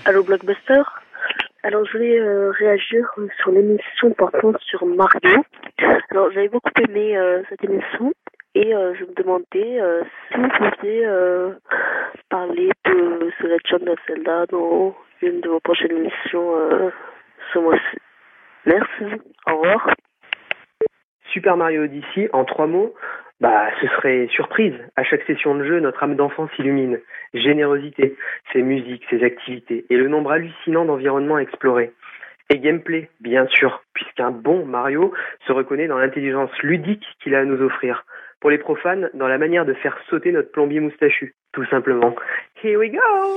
Allô Blockbuster. Alors je voulais réagir sur l'émission portant sur Mario. Alors j'avais beaucoup aimé cette émission et je me demandais si vous pouviez parler de The Legend of Zelda dans une de vos prochaines émissions ce mois-ci. Merci, au revoir. Super Mario Odyssey, en 3 mots, ce serait surprise. À chaque session de jeu, notre âme d'enfant s'illumine. Générosité, ses musiques, ses activités et le nombre hallucinant d'environnements explorés. Et gameplay, bien sûr, puisqu'un bon Mario se reconnaît dans l'intelligence ludique qu'il a à nous offrir. Pour les profanes, dans la manière de faire sauter notre plombier moustachu, tout simplement. Here we go!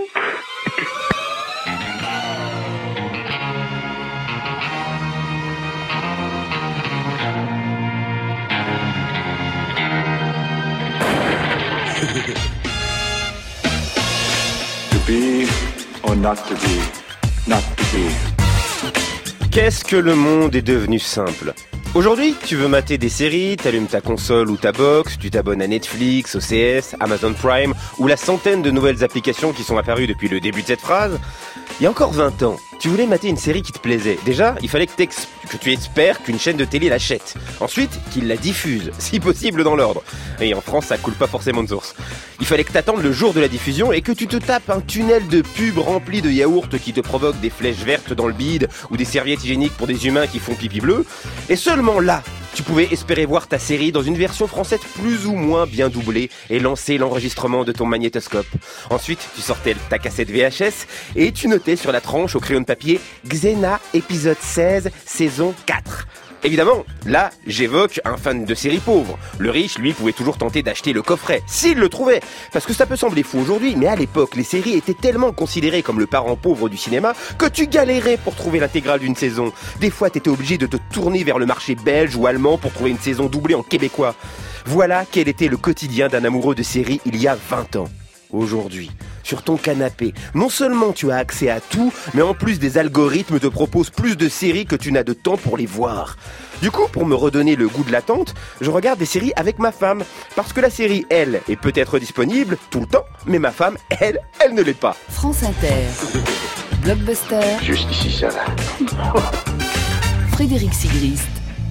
To be or not to be, not to be. Qu'est-ce que le monde est devenu simple? Aujourd'hui, tu veux mater des séries, t'allumes ta console ou ta box, tu t'abonnes à Netflix, OCS, Amazon Prime ou la centaine de nouvelles applications qui sont apparues depuis le début de cette phrase. Il y a encore 20 ans, tu voulais mater une série qui te plaisait. Déjà, il fallait que tu espères qu'une chaîne de télé l'achète. Ensuite, qu'il la diffuse, si possible dans l'ordre. Et en France, ça coule pas forcément de source. Il fallait que t'attendes le jour de la diffusion et que tu te tapes un tunnel de pubs rempli de yaourts qui te provoquent des flèches vertes dans le bide ou des serviettes hygiéniques pour des humains qui font pipi bleu. Et seulement là, tu pouvais espérer voir ta série dans une version française plus ou moins bien doublée et lancer l'enregistrement de ton magnétoscope. Ensuite, tu sortais ta cassette VHS et tu notais sur la tranche au crayon de papier Xena épisode 16 saison 4. Évidemment, là, j'évoque un fan de série pauvre. Le riche, lui, pouvait toujours tenter d'acheter le coffret, s'il le trouvait. Parce que ça peut sembler fou aujourd'hui, mais à l'époque, les séries étaient tellement considérées comme le parent pauvre du cinéma que tu galérais pour trouver l'intégrale d'une saison. Des fois, t'étais obligé de te tourner vers le marché belge ou allemand pour trouver une saison doublée en québécois. Voilà quel était le quotidien d'un amoureux de série il y a 20 ans. Aujourd'hui, sur ton canapé, non seulement tu as accès à tout, mais en plus des algorithmes te proposent plus de séries que tu n'as de temps pour les voir. Du coup, pour me redonner le goût de l'attente, je regarde des séries avec ma femme. Parce que la série, elle, est peut-être disponible tout le temps, mais ma femme, elle ne l'est pas. France Inter, Blockbuster, Juste ici, ça va. Frédéric Sigrist.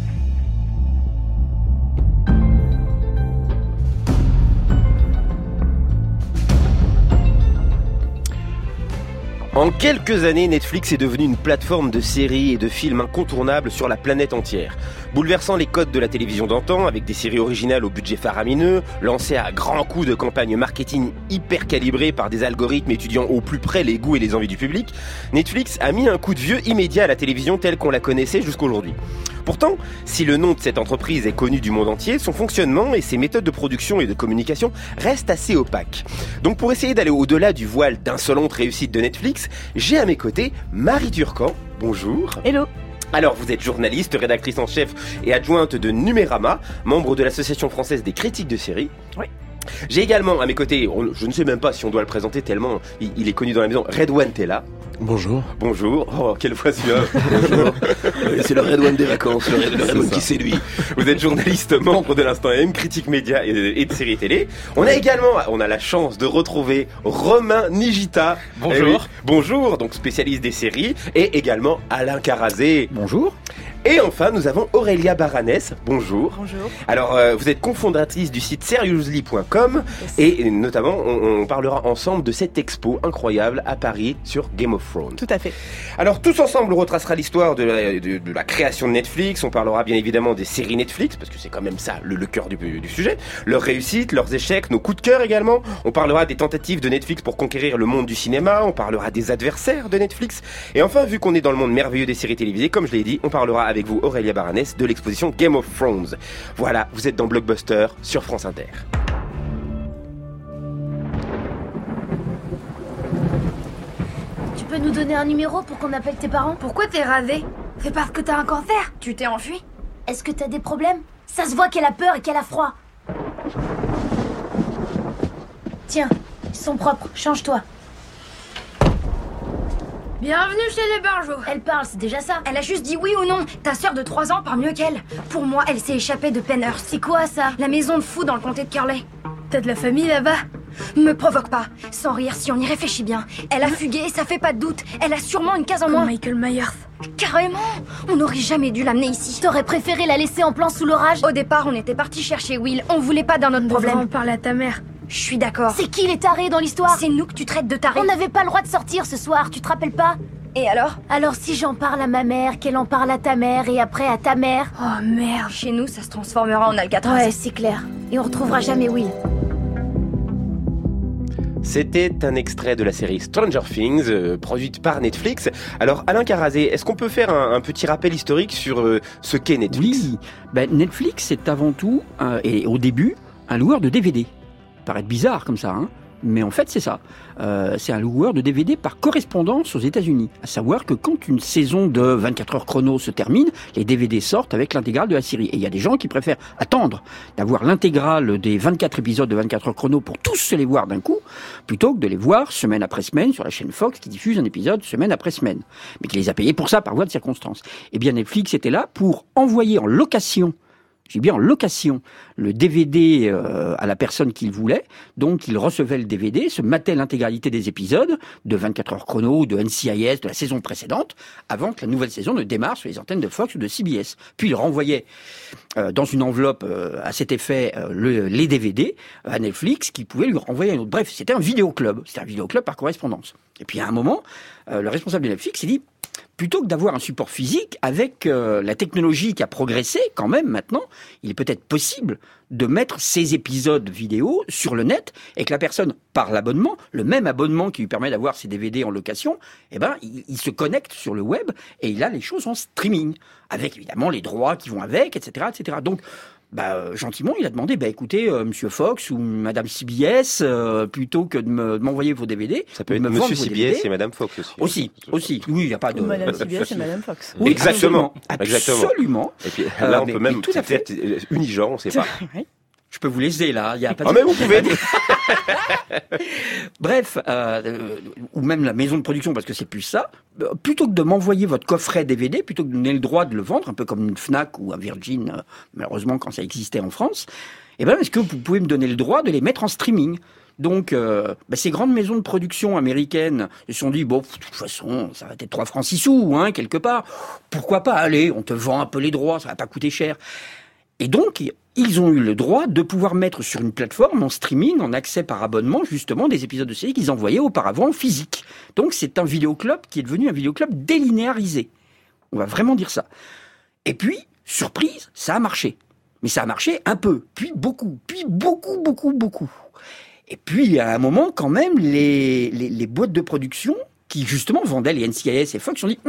En quelques années, Netflix est devenu une plateforme de séries et de films incontournables sur la planète entière. Bouleversant les codes de la télévision d'antan avec des séries originales au budget faramineux, lancées à grands coups de campagnes marketing hyper calibrées par des algorithmes étudiant au plus près les goûts et les envies du public, Netflix a mis un coup de vieux immédiat à la télévision telle qu'on la connaissait jusqu'aujourd'hui. Pourtant, si le nom de cette entreprise est connu du monde entier, son fonctionnement et ses méthodes de production et de communication restent assez opaques. Donc pour essayer d'aller au-delà du voile d'insolente réussite de Netflix, j'ai à mes côtés Marie Turcan. Bonjour. Hello. Alors, vous êtes journaliste, rédactrice en chef et adjointe de Numérama, membre de l'Association française des critiques de séries. Oui. J'ai également à mes côtés, je ne sais même pas si on doit le présenter tellement il est connu dans la maison, Redouane Tella. Bonjour. Bonjour. Oh, quelle fois celui-là. Bonjour. C'est le Redouane des vacances, le Redouane qui séduit. Vous êtes journaliste, membre de l'Instant M, critique média et de séries télé. On a la chance de retrouver Romain Nigita. Bonjour. Oui, bonjour, donc spécialiste des séries. Et également Alain Carazé. Bonjour. Et enfin, nous avons Aurélia Baranès. Bonjour. Bonjour. Alors, vous êtes cofondatrice du site seriously.com et notamment, on parlera ensemble de cette expo incroyable à Paris sur Game of Thrones. Tout à fait. Alors, tous ensemble, on retracera l'histoire de la création de Netflix. On parlera bien évidemment des séries Netflix, parce que c'est quand même ça le cœur du sujet. Leurs réussites, leurs échecs, nos coups de cœur également. On parlera des tentatives de Netflix pour conquérir le monde du cinéma. On parlera des adversaires de Netflix. Et enfin, vu qu'on est dans le monde merveilleux des séries télévisées, comme je l'ai dit, on parlera avec vous, Aurélia Baranès, de l'exposition Game of Thrones. Voilà, vous êtes dans Blockbuster sur France Inter. Tu peux nous donner un numéro pour qu'on appelle tes parents? Pourquoi t'es rasé? C'est parce que t'as un cancer. Tu t'es enfui? Est-ce que t'as des problèmes? Ça se voit qu'elle a peur et qu'elle a froid. Tiens, ils sont propres, change-toi. Bienvenue chez les Barjots. Elle parle, c'est déjà ça. Elle a juste dit oui ou non. Ta sœur de 3 ans parle mieux qu'elle. Pour moi, elle s'est échappée de Penhurst. C'est quoi ça? La maison de fous dans le comté de Curley. T'as de la famille là-bas? Me provoque pas. Sans rire, si on y réfléchit bien. Elle a fugué et ça fait pas de doute. Elle a sûrement une case en moins. Michael Myers. Carrément. On n'aurait jamais dû l'amener ici. T'aurais préféré la laisser en plan sous l'orage? Au départ, on était parti chercher Will. On voulait pas d'un autre problème. On parle à ta mère. Je suis d'accord. C'est qui les tarés dans l'histoire? C'est nous que tu traites de tarés. On n'avait pas le droit de sortir ce soir, tu te rappelles pas? Et alors? Alors si j'en parle à ma mère, qu'elle en parle à ta mère et après à ta mère... Oh merde. Chez nous, ça se transformera en Alcatraz. Ouais, c'est clair. Et on retrouvera jamais Will. C'était un extrait de la série Stranger Things, produite par Netflix. Alors Alain Carazé, est-ce qu'on peut faire un petit rappel historique sur ce qu'est Netflix? Oui, Netflix c'est avant tout, et au début, un loueur de DVD. Ça paraît bizarre comme ça, hein, mais en fait c'est ça. C'est un loueur de DVD par correspondance aux États-Unis. À savoir que quand une saison de 24 heures chrono se termine, les DVD sortent avec l'intégrale de la série. Et il y a des gens qui préfèrent attendre d'avoir l'intégrale des 24 épisodes de 24 heures chrono pour tous se les voir d'un coup, plutôt que de les voir semaine après semaine sur la chaîne Fox qui diffuse un épisode semaine après semaine, mais qui les a payés pour ça par voie de circonstance. Eh bien Netflix était là pour envoyer en location, j'ai bien en location, le DVD à la personne qu'il voulait. Donc, il recevait le DVD, se matait l'intégralité des épisodes de 24 heures chrono, de NCIS, de la saison précédente, avant que la nouvelle saison ne démarre sur les antennes de Fox ou de CBS. Puis, il renvoyait dans une enveloppe à cet effet les DVD à Netflix, qui pouvait lui renvoyer un autre. Bref, c'était un vidéoclub. C'était un vidéoclub par correspondance. Et puis, à un moment, le responsable de Netflix s'est dit... Plutôt que d'avoir un support physique, avec la technologie qui a progressé quand même maintenant, il est peut-être possible de mettre ces épisodes vidéo sur le net et que la personne, par l'abonnement, le même abonnement qui lui permet d'avoir ses DVD en location, il se connecte sur le web et il a les choses en streaming, avec évidemment les droits qui vont avec, etc., etc. Donc, gentiment, il a demandé, écoutez, Monsieur Fox ou Madame CBS, plutôt que de m'envoyer vos DVD, ça peut être Monsieur CBS et Madame Fox aussi. Aussi. Oui, il n'y a pas de. Madame CBS et Madame Fox. Oui, exactement. Absolument. Et puis là, on peut même peut-être unigenre, on ne sait pas. Oui. Je peux vous laisser là, il y a pas. Mais vous pouvez. Bref, ou même la maison de production, parce que c'est plus ça. Plutôt que de m'envoyer votre coffret DVD, plutôt que de donner le droit de le vendre, un peu comme une Fnac ou un Virgin, malheureusement quand ça existait en France, est-ce que vous pouvez me donner le droit de les mettre en streaming? Donc, ces grandes maisons de production américaines se sont dit, de toute façon, ça va être 3 francs 6 sous, hein, quelque part. Pourquoi pas? Allez, on te vend un peu les droits, ça va pas coûter cher. Et donc, ils ont eu le droit de pouvoir mettre sur une plateforme en streaming, en accès par abonnement, justement, des épisodes de série qu'ils envoyaient auparavant en physique. Donc, c'est un vidéoclub qui est devenu un vidéoclub délinéarisé. On va vraiment dire ça. Et puis, surprise, ça a marché. Mais ça a marché un peu, puis beaucoup. Et puis, à un moment, quand même, les boîtes de production qui, justement, vendaient les NCIS et Fox ont dit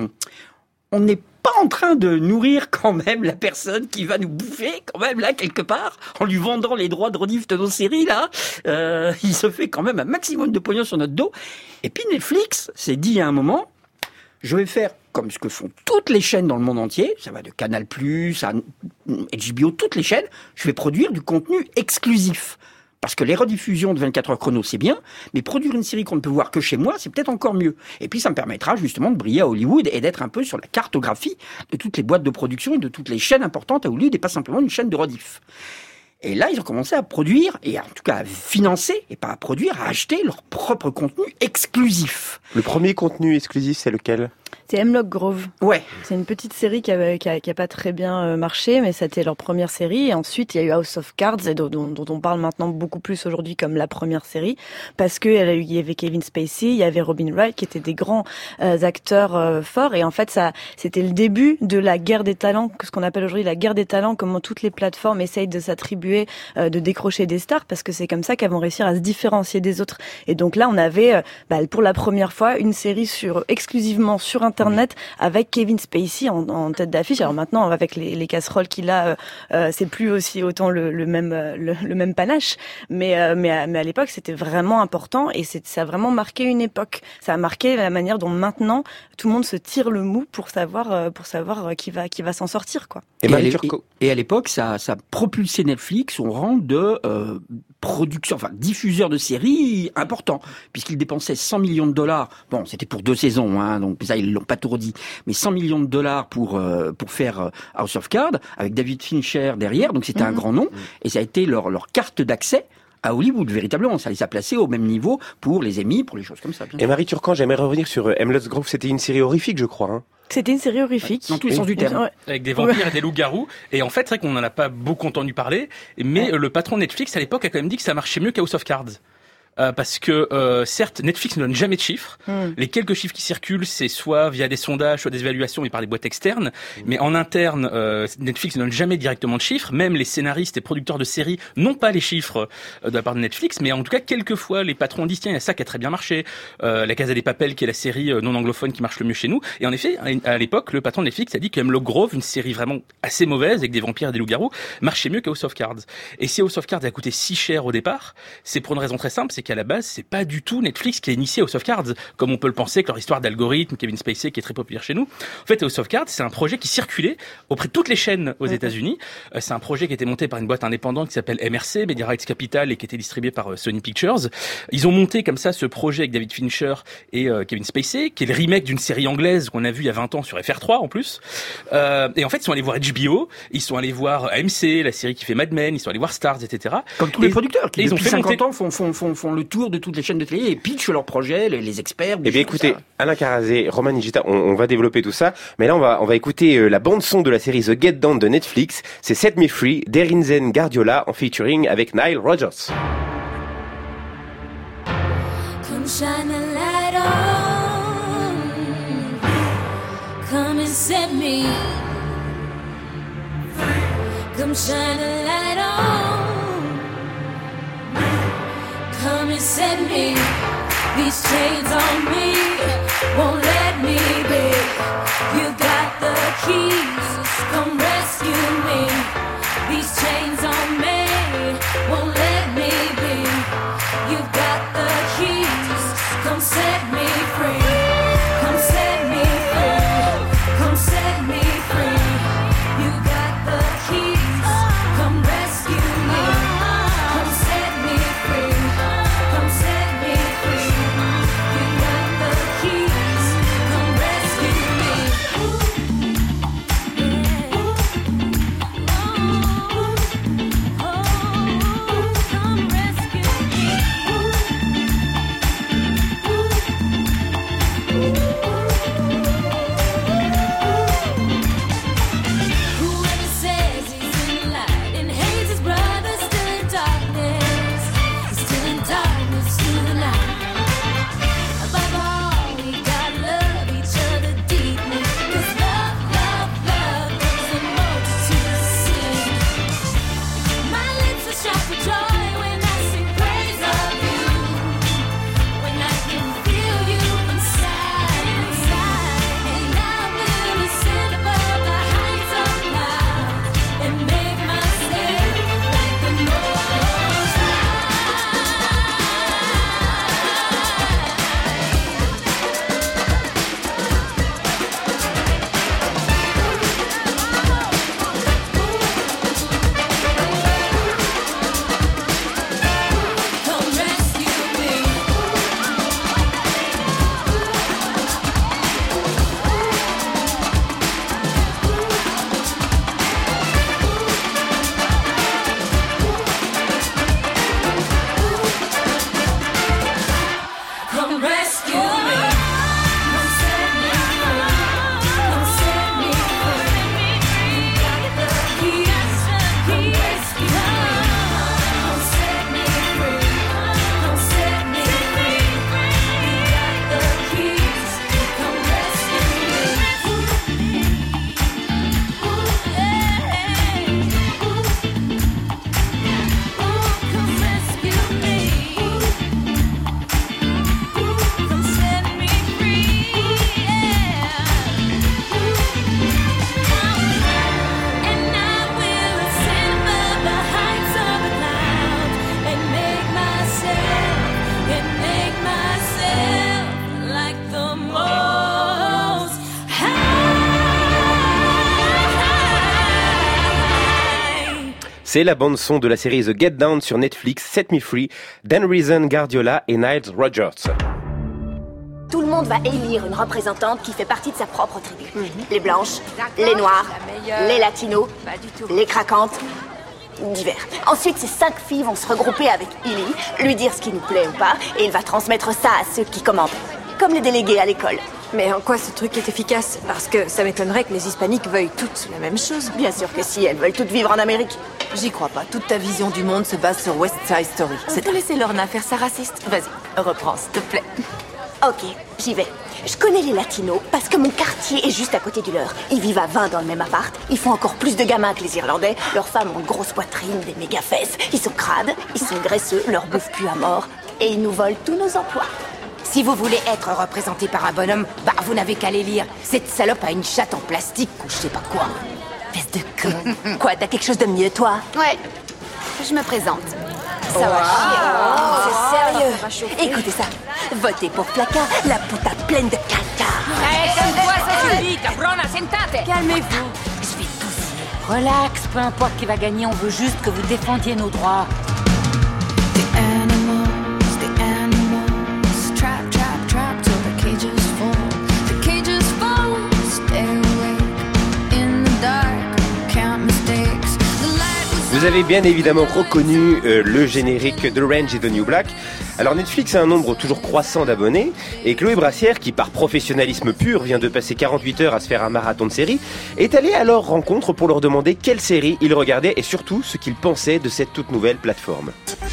on n'est pas en train de nourrir quand même la personne qui va nous bouffer quand même là quelque part en lui vendant les droits de rediff de nos séries là. Il se fait quand même un maximum de pognon sur notre dos. Et puis Netflix s'est dit à un moment, je vais faire comme ce que font toutes les chaînes dans le monde entier, ça va de Canal+, à HBO, toutes les chaînes, je vais produire du contenu exclusif. Parce que les rediffusions de 24 heures chrono, c'est bien, mais produire une série qu'on ne peut voir que chez moi, c'est peut-être encore mieux. Et puis ça me permettra justement de briller à Hollywood et d'être un peu sur la cartographie de toutes les boîtes de production et de toutes les chaînes importantes à Hollywood et pas simplement une chaîne de rediff. Et là, ils ont commencé à produire, et en tout cas à financer, et pas à produire, à acheter leur propre contenu exclusif. Le premier contenu exclusif, c'est lequel ? C'est Hemlock Grove. Ouais. C'est une petite série qui a pas très bien marché, mais c'était leur première série. Et ensuite, il y a eu House of Cards, dont on parle maintenant beaucoup plus aujourd'hui comme la première série, parce que il y avait Kevin Spacey, il y avait Robin Wright, qui étaient des grands acteurs forts. Et en fait, c'était le début de la guerre des talents, ce qu'on appelle aujourd'hui la guerre des talents, comment toutes les plateformes essayent de s'attribuer, de décrocher des stars, parce que c'est comme ça qu'elles vont réussir à se différencier des autres. Et donc là, on avait, pour la première fois, une série exclusivement sur Internet avec Kevin Spacey en tête d'affiche. Alors maintenant, avec les casseroles qu'il a, c'est plus aussi autant le même panache. Mais à l'époque, c'était vraiment important et ça a vraiment marqué une époque. Ça a marqué la manière dont maintenant tout le monde se tire le mou pour savoir qui va s'en sortir, quoi. Et à l'époque, ça a propulsé Netflix au rang de diffuseur de séries important, puisqu'il dépensait 100 millions de dollars. Bon, c'était pour 2 saisons, hein, donc ça ils l'ont pas tout redit, mais 100 millions de dollars pour faire House of Cards avec David Fincher derrière, donc c'était un grand nom, et ça a été leur carte d'accès à Hollywood, véritablement. Ça les a placés au même niveau pour les Emmy, pour les choses comme ça. Et Marie Turcan, j'aimerais revenir sur Hemlock Grove. C'était une série horrifique, je crois. C'était une série horrifique. Dans tous les sens du terme. Ouais. Avec des vampires et des loups-garous. Et en fait, c'est vrai qu'on n'en a pas beaucoup entendu parler. Mais le patron de Netflix, à l'époque, a quand même dit que ça marchait mieux qu'House of Cards. Parce que certes, Netflix ne donne jamais de chiffres. Les quelques chiffres qui circulent, c'est soit via des sondages, soit des évaluations, mais par des boîtes externes. Mais en interne, Netflix ne donne jamais directement de chiffres. Même les scénaristes et producteurs de séries n'ont pas les chiffres de la part de Netflix. Mais en tout cas, quelquefois, les patrons disent tiens, il y a ça qui a très bien marché. La Casa des Papel, qui est la série non anglophone qui marche le mieux chez nous. Et en effet, à l'époque, le patron de Netflix a dit que Hemlock Grove, une série vraiment assez mauvaise avec des vampires et des loups-garous, marchait mieux qu'House of Cards. Et si House of Cards a coûté si cher au départ, c'est pour une raison très simple, c'est qu'à la base, c'est pas du tout Netflix qui a initié House of Cards, comme on peut le penser avec leur histoire d'algorithme, Kevin Spacey qui est très populaire chez nous. En fait, House of Cards, c'est un projet qui circulait auprès de toutes les chaînes aux États-Unis. C'est un projet qui a été monté par une boîte indépendante qui s'appelle MRC, Media Rights Capital, et qui était distribué par Sony Pictures. Ils ont monté comme ça ce projet avec David Fincher et Kevin Spacey, qui est le remake d'une série anglaise qu'on a vue il y a 20 ans sur FR3 en plus. Et en fait, ils sont allés voir HBO, ils sont allés voir AMC, la série qui fait Mad Men, ils sont allés voir Stars, etc. Comme tous les producteurs qui, depuis 50 ans, font le tour de toutes les chaînes de télé et pitchent leurs projets, les experts. Eh bien, écoutez, Alain Carazé, Roman Nigita, on va développer tout ça. Mais là, on va écouter la bande-son de la série The Get Down de Netflix. C'est Set Me Free d'Erinzen Guardiola en featuring avec Nile Rodgers. Come shine a light on. Come and set me. Come shine a light on. Come and set me. These chains on me won't let me be. You got the keys, come rescue me. These chains on me won't let me be. You got the keys, come set me free. Come set me free. Come set me free. You got the keys, come rescue me. Come set me free. Come set me free. You got the keys, come rescue me. Come rescue me. Whoever says he's in the light and hates his brother still in darkness. He's still in darkness tonight. Above all, we gotta love each other deeply. 'Cause love, love, love is a multitude of sins. My lips are sharp with joy when I sing praise of you. When I can feel you inside me. And I will ascend above the heights of clouds and make myself like the Most High. Come rescue me. Come rescue me. Come set me free. Come set me free. You got the keys. Come rescue me. Come set me free. Come set me free. You got the keys. Come rescue me. Come rescue me. Come set me free, and I will ascend above the heights of the clouds and make myself like the Most High. C'est la bande-son de la série The Get Down sur Netflix, Set Me Free, d'Erinzen Guardiola et Nile Rodgers. Tout le monde va élire une représentante qui fait partie de sa propre tribu. Les blanches, les noirs, les latinos, les craquantes divers. Ensuite, ces 5 filles vont se regrouper avec Illy, lui dire ce qui nous plaît ou pas, et il va transmettre ça à ceux qui commandent. Comme les délégués à l'école. Mais en quoi ce truc est efficace? Parce que ça m'étonnerait que les hispaniques veuillent toutes la même chose. Bien sûr que si, elles veulent toutes vivre en Amérique. J'y crois pas. Toute ta vision du monde se base sur West Side Story. On peut laisser Lorna faire sa raciste. Vas-y, reprends, s'il te plaît. Ok, j'y vais. Je connais les latinos parce que mon quartier est juste à côté du leur. Ils vivent à 20 dans le même appart. Ils font encore plus de gamins que les Irlandais. Leurs femmes ont une grosse poitrine, des méga fesses. Ils sont crades, ils sont graisseux, leur bouffe pue à mort. Et ils nous volent tous nos emplois. Si vous voulez être représenté par un bonhomme, vous n'avez qu'à les lire. Cette salope a une chatte en plastique ou je sais pas quoi. Espèce de con. Quoi, t'as quelque chose de mieux, toi? Ouais, je me présente. Ça va chier. C'est sérieux. Écoutez ça. Votez pour Flacca, la puta pleine de caca. Calme-toi, ça suffit, cabrona, sentate. Calmez-vous. Je vais tout dire. Relax, peu importe qui va gagner, on veut juste que vous défendiez nos droits. Vous avez bien évidemment reconnu le générique de Orange is the New Black. Alors Netflix a un nombre toujours croissant d'abonnés et Chloé Brassière, qui par professionnalisme pur vient de passer 48 heures à se faire un marathon de séries, est allée à leur rencontre pour leur demander quelle série ils regardaient et surtout ce qu'ils pensaient de cette toute nouvelle plateforme.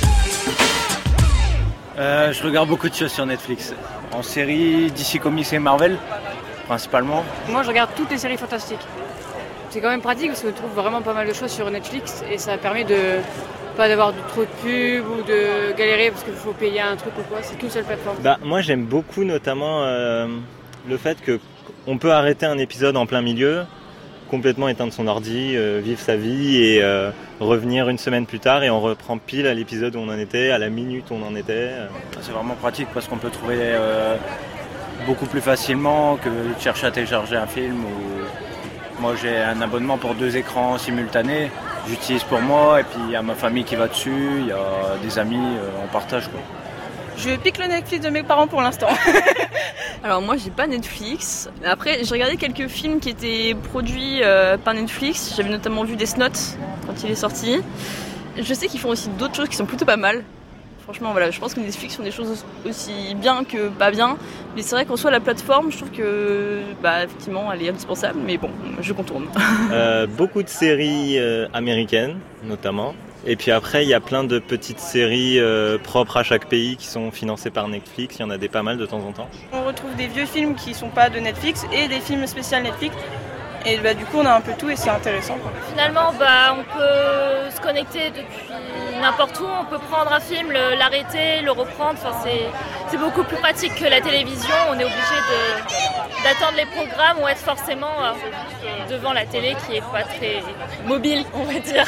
Je regarde beaucoup de choses sur Netflix. En série, DC Comics et Marvel, principalement. Moi, je regarde toutes les séries fantastiques. C'est quand même pratique parce qu'on trouve vraiment pas mal de choses sur Netflix et ça permet de pas d'avoir trop de pubs ou de galérer parce qu'il faut payer un truc ou quoi. C'est qu'une seule plateforme. Moi, j'aime beaucoup notamment le fait qu'on peut arrêter un épisode en plein milieu, complètement éteindre son ordi, vivre sa vie et revenir une semaine plus tard et on reprend pile à l'épisode où on en était, à la minute où on en était. C'est vraiment pratique parce qu'on peut trouver beaucoup plus facilement que de chercher à télécharger un film. Moi j'ai un abonnement pour 2 écrans simultanés, j'utilise pour moi et puis il y a ma famille qui va dessus, il y a des amis, on partage quoi. Je pique le Netflix de mes parents pour l'instant. Alors moi j'ai pas Netflix. Après j'ai regardé quelques films qui étaient produits par Netflix. J'avais notamment vu Death Note quand il est sorti. Je sais qu'ils font aussi d'autres choses qui sont plutôt pas mal. Franchement voilà, je pense que Netflix font des choses aussi bien que pas bien. Mais c'est vrai qu'en soit la plateforme, je trouve que effectivement elle est indispensable. Mais bon, je contourne. Beaucoup de séries américaines notamment. Et puis après, il y a plein de petites séries propres à chaque pays qui sont financées par Netflix. Il y en a des pas mal de temps en temps. On retrouve des vieux films qui sont pas de Netflix et des films spéciaux Netflix. Et du coup, on a un peu tout et c'est intéressant. Finalement, on peut se connecter depuis n'importe où. On peut prendre un film, l'arrêter, le reprendre. Enfin, c'est beaucoup plus pratique que la télévision. On est obligé d'attendre les programmes ou être forcément devant la télé qui est pas très mobile, on va dire.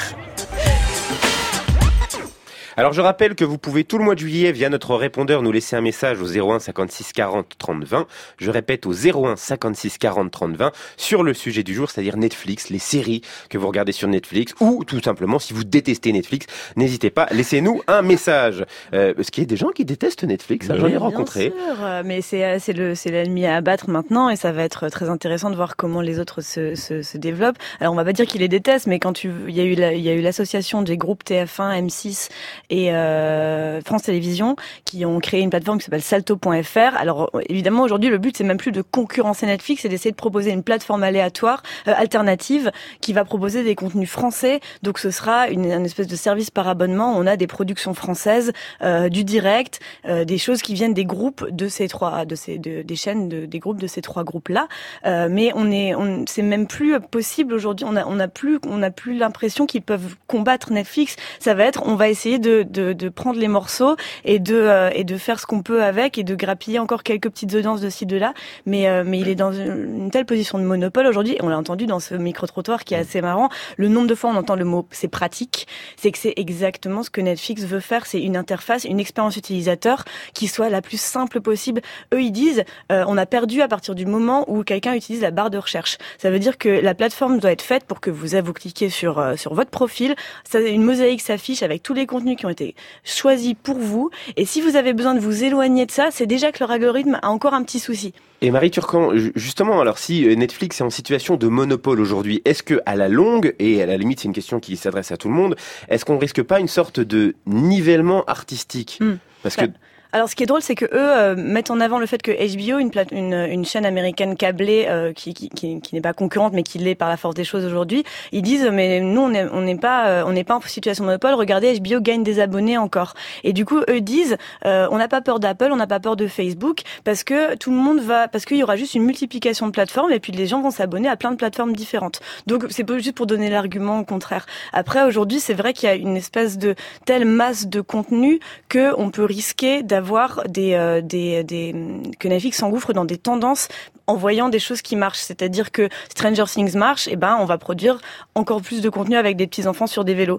Alors je rappelle que vous pouvez tout le mois de juillet via notre répondeur nous laisser un message au 01 56 40 30 20. Je répète au 01 56 40 30 20 sur le sujet du jour, c'est-à-dire Netflix, les séries que vous regardez sur Netflix ou tout simplement si vous détestez Netflix, n'hésitez pas, laissez-nous un message. Est-ce qu'il y a des gens qui détestent Netflix? J'en ai rencontré. Bien sûr, mais c'est l'ennemi à abattre maintenant et ça va être très intéressant de voir comment les autres se développent. Alors on va pas dire qu'ils les détestent, mais quand il y a eu l'association des groupes TF1, M6 et France Télévisions qui ont créé une plateforme qui s'appelle Salto.fr. Alors évidemment aujourd'hui le but c'est même plus de concurrencer Netflix, c'est d'essayer de proposer une plateforme aléatoire, alternative, qui va proposer des contenus français. Donc ce sera une espèce de service par abonnement. On a des productions françaises, du direct, des choses qui viennent des groupes de ces des chaînes des groupes de ces 3 groupes là. Mais c'est même plus possible aujourd'hui. On n'a plus l'impression qu'ils peuvent combattre Netflix. Ça va être on va essayer de prendre les morceaux et de faire ce qu'on peut avec et de grappiller encore quelques petites audiences de ci de là, mais il est dans une telle position de monopole aujourd'hui. On l'a entendu dans ce micro-trottoir qui est assez marrant, le nombre de fois on entend le mot c'est pratique, c'est que c'est exactement ce que Netflix veut faire, c'est une interface, une expérience utilisateur qui soit la plus simple possible. Eux ils disent on a perdu à partir du moment où quelqu'un utilise la barre de recherche. Ça veut dire que la plateforme doit être faite pour que vous cliquez sur votre profil, une mosaïque s'affiche avec tous les contenus qui ont été choisis pour vous. Et si vous avez besoin de vous éloigner de ça, c'est déjà que leur algorithme a encore un petit souci. Et Marie Turcan, justement, alors si Netflix est en situation de monopole aujourd'hui, est-ce que à la longue, et à la limite c'est une question qui s'adresse à tout le monde, est-ce qu'on risque pas une sorte de nivellement artistique ? Parce que Alors, ce qui est drôle, c'est que eux mettent en avant le fait que HBO, une chaîne américaine câblée qui n'est pas concurrente, mais qui l'est par la force des choses aujourd'hui, ils disent mais nous on n'est pas en situation de monopole. Regardez, HBO gagne des abonnés encore. Et du coup, eux disent on n'a pas peur d'Apple, on n'a pas peur de Facebook, parce que tout le monde parce qu'il y aura juste une multiplication de plateformes et puis les gens vont s'abonner à plein de plateformes différentes. Donc c'est pas juste pour donner l'argument contraire. Après, aujourd'hui, c'est vrai qu'il y a une espèce de telle masse de contenu que on peut risquer d'avoir que Netflix s'engouffre dans des tendances en voyant des choses qui marchent. C'est-à-dire que Stranger Things marche, et ben on va produire encore plus de contenu avec des petits enfants sur des vélos.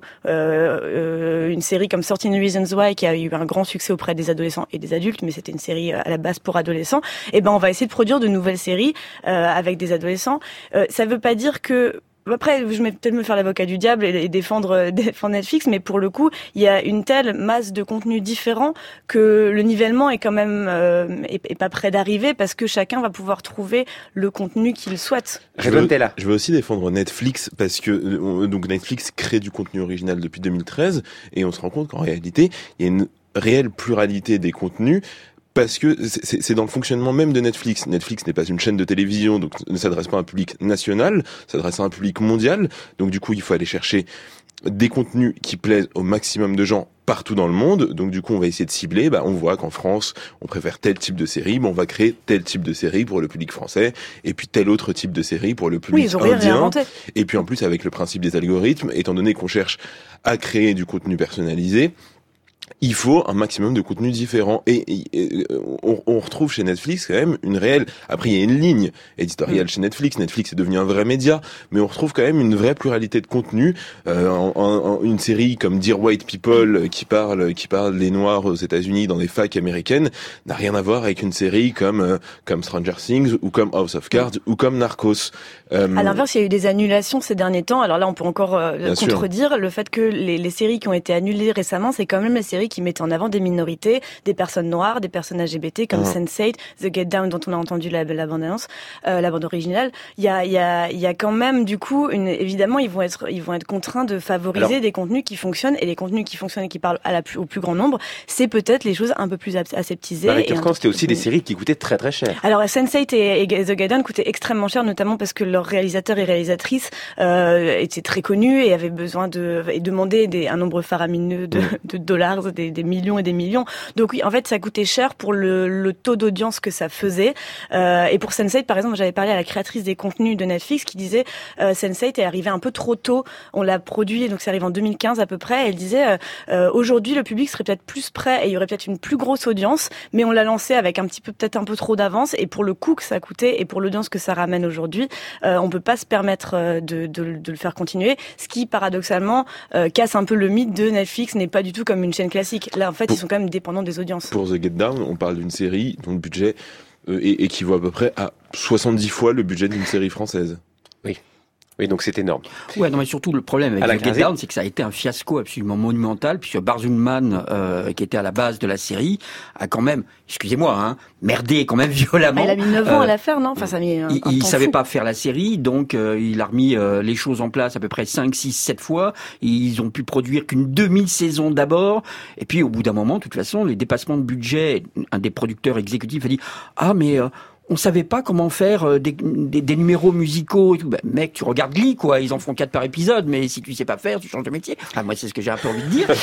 Une série comme 13 Reasons Why qui a eu un grand succès auprès des adolescents et des adultes, mais c'était une série à la base pour adolescents. Et ben on va essayer de produire de nouvelles séries avec des adolescents. Ça veut pas dire que après, je vais peut-être me faire l'avocat du diable et défendre Netflix, mais pour le coup, il y a une telle masse de contenus différents que le nivellement est quand même est pas près d'arriver parce que chacun va pouvoir trouver le contenu qu'il souhaite. Je veux aussi défendre Netflix parce que donc Netflix crée du contenu original depuis 2013 et on se rend compte qu'en réalité, il y a une réelle pluralité des contenus. Parce que c'est dans le fonctionnement même de Netflix. Netflix n'est pas une chaîne de télévision, donc ne s'adresse pas à un public national, s'adresse à un public mondial. Donc du coup, il faut aller chercher des contenus qui plaisent au maximum de gens partout dans le monde. Donc du coup, on va essayer de cibler. On voit qu'en France, on préfère tel type de série. On va créer tel type de série pour le public français, et puis tel autre type de série pour le public indien. Et puis en plus, avec le principe des algorithmes, étant donné qu'on cherche à créer du contenu personnalisé, il faut un maximum de contenu différent et on retrouve chez Netflix quand même une réelle. Après, il y a une ligne éditoriale chez Netflix. Netflix est devenu un vrai média, mais on retrouve quand même une vraie pluralité de contenu. Une série comme Dear White People qui parle des Noirs aux États-Unis dans des facs américaines n'a rien à voir avec une série comme Stranger Things ou comme House of Cards ou comme Narcos. À l'inverse, il y a eu des annulations ces derniers temps. Alors là, on peut encore contredire le fait que les séries qui ont été annulées récemment, c'est quand même les séries qui mettent en avant des minorités, des personnes noires, des personnes LGBT comme Sense8, The Get Down dont on a entendu la bande-annonce, la bande originale. Il y a quand même du coup évidemment ils vont être contraints de favoriser des contenus qui fonctionnent, et les contenus qui fonctionnent et qui parlent au plus grand nombre, c'est peut-être les choses un peu plus aseptisées. Marie Turcan, c'était aussi des séries qui coûtaient très très cher. Alors Sense8 et The Get Down coûtaient extrêmement cher, notamment parce que leurs réalisateurs et réalisatrices étaient très connus et avaient besoin et demandaient un nombre faramineux de dollars, des millions et des millions. Donc oui, en fait, ça coûtait cher pour le taux d'audience que ça faisait. Et pour Sense8, par exemple, j'avais parlé à la créatrice des contenus de Netflix qui disait Sense8 est arrivé un peu trop tôt. On l'a produit, donc ça arrive en 2015 à peu près. Elle disait aujourd'hui, le public serait peut-être plus prêt et il y aurait peut-être une plus grosse audience, mais on l'a lancé avec peut-être un peu trop d'avance. Et pour le coût que ça coûtait et pour l'audience que ça ramène aujourd'hui, on peut pas se permettre de le faire continuer. Ce qui, paradoxalement, casse un peu le mythe de Netflix n'est pas du tout comme une chaîne classique. Là, en fait, ils sont quand même dépendants des audiences. Pour The Get Down, on parle d'une série dont le budget équivaut à peu près à 70 fois le budget d'une série française. Oui, donc c'est énorme. Ouais, non, mais surtout le problème avec The Get Down, c'est que ça a été un fiasco absolument monumental, puisque Barzulman, qui était à la base de la série, a quand même, excusez-moi, merdé quand même violemment. Il a mis 9 ans à la faire, non? Enfin, ça a mis il savait pas faire la série, donc il a remis les choses en place à peu près 5, 6, 7 fois. Ils ont pu produire qu'une demi-saison d'abord, et puis au bout d'un moment, de toute façon, les dépassements de budget, un des producteurs exécutifs a dit « Ah, mais... on savait pas comment faire des numéros musicaux et tout. Mec, tu regardes Glee, quoi. Ils en font 4 par épisode, mais si tu sais pas faire, tu changes de métier. Moi, c'est ce que j'ai un peu envie de dire.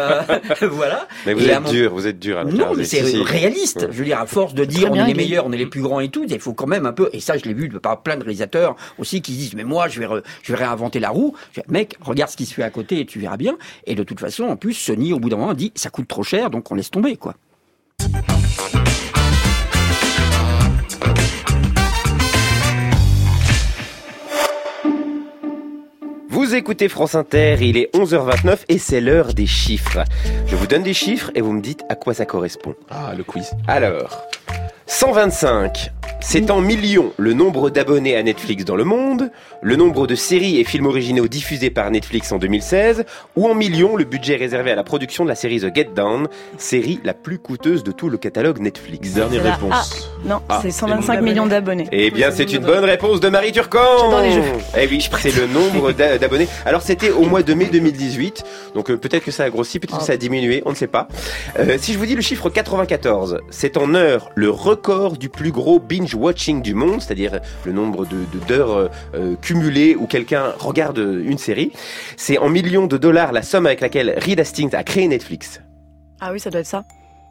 Voilà. Mais vous êtes dur. Non, mais c'est réaliste. Ouais. Je veux dire, à force de dire on est les meilleurs, on est les plus grands et tout, il faut quand même un peu, et ça, je l'ai vu par plein de réalisateurs aussi qui disent, mais moi, je vais réinventer la roue. Mec, regarde ce qui se fait à côté et tu verras bien. Et de toute façon, en plus, Sony, au bout d'un moment, dit, ça coûte trop cher, donc on laisse tomber, quoi. Vous écoutez France Inter, il est 11h29 et c'est l'heure des chiffres. Je vous donne des chiffres et vous me dites à quoi ça correspond. Ah, le quiz. Alors, 125, C'est en millions le nombre d'abonnés à Netflix dans le monde, le nombre de séries et films originaux diffusés par Netflix en 2016, ou en millions le budget réservé à la production de la série The Get Down, série la plus coûteuse de tout le catalogue Netflix. Dernière réponse. Non, c'est 125 millions d'abonnés. Eh bien, c'est une bonne réponse de Marie Turcan. J'adore les jeux. Eh oui, c'est le nombre d'abonnés. Alors, c'était au mois de mai 2018, donc peut-être que ça a grossi, peut-être que ça a diminué, on ne sait pas. Si je vous dis le chiffre 94, c'est en heures le record du plus gros binge-watching du monde, c'est-à-dire le nombre d'heures cumulées où quelqu'un regarde une série. C'est en millions de dollars la somme avec laquelle Reed Hastings a créé Netflix. Ah oui, ça doit être ça.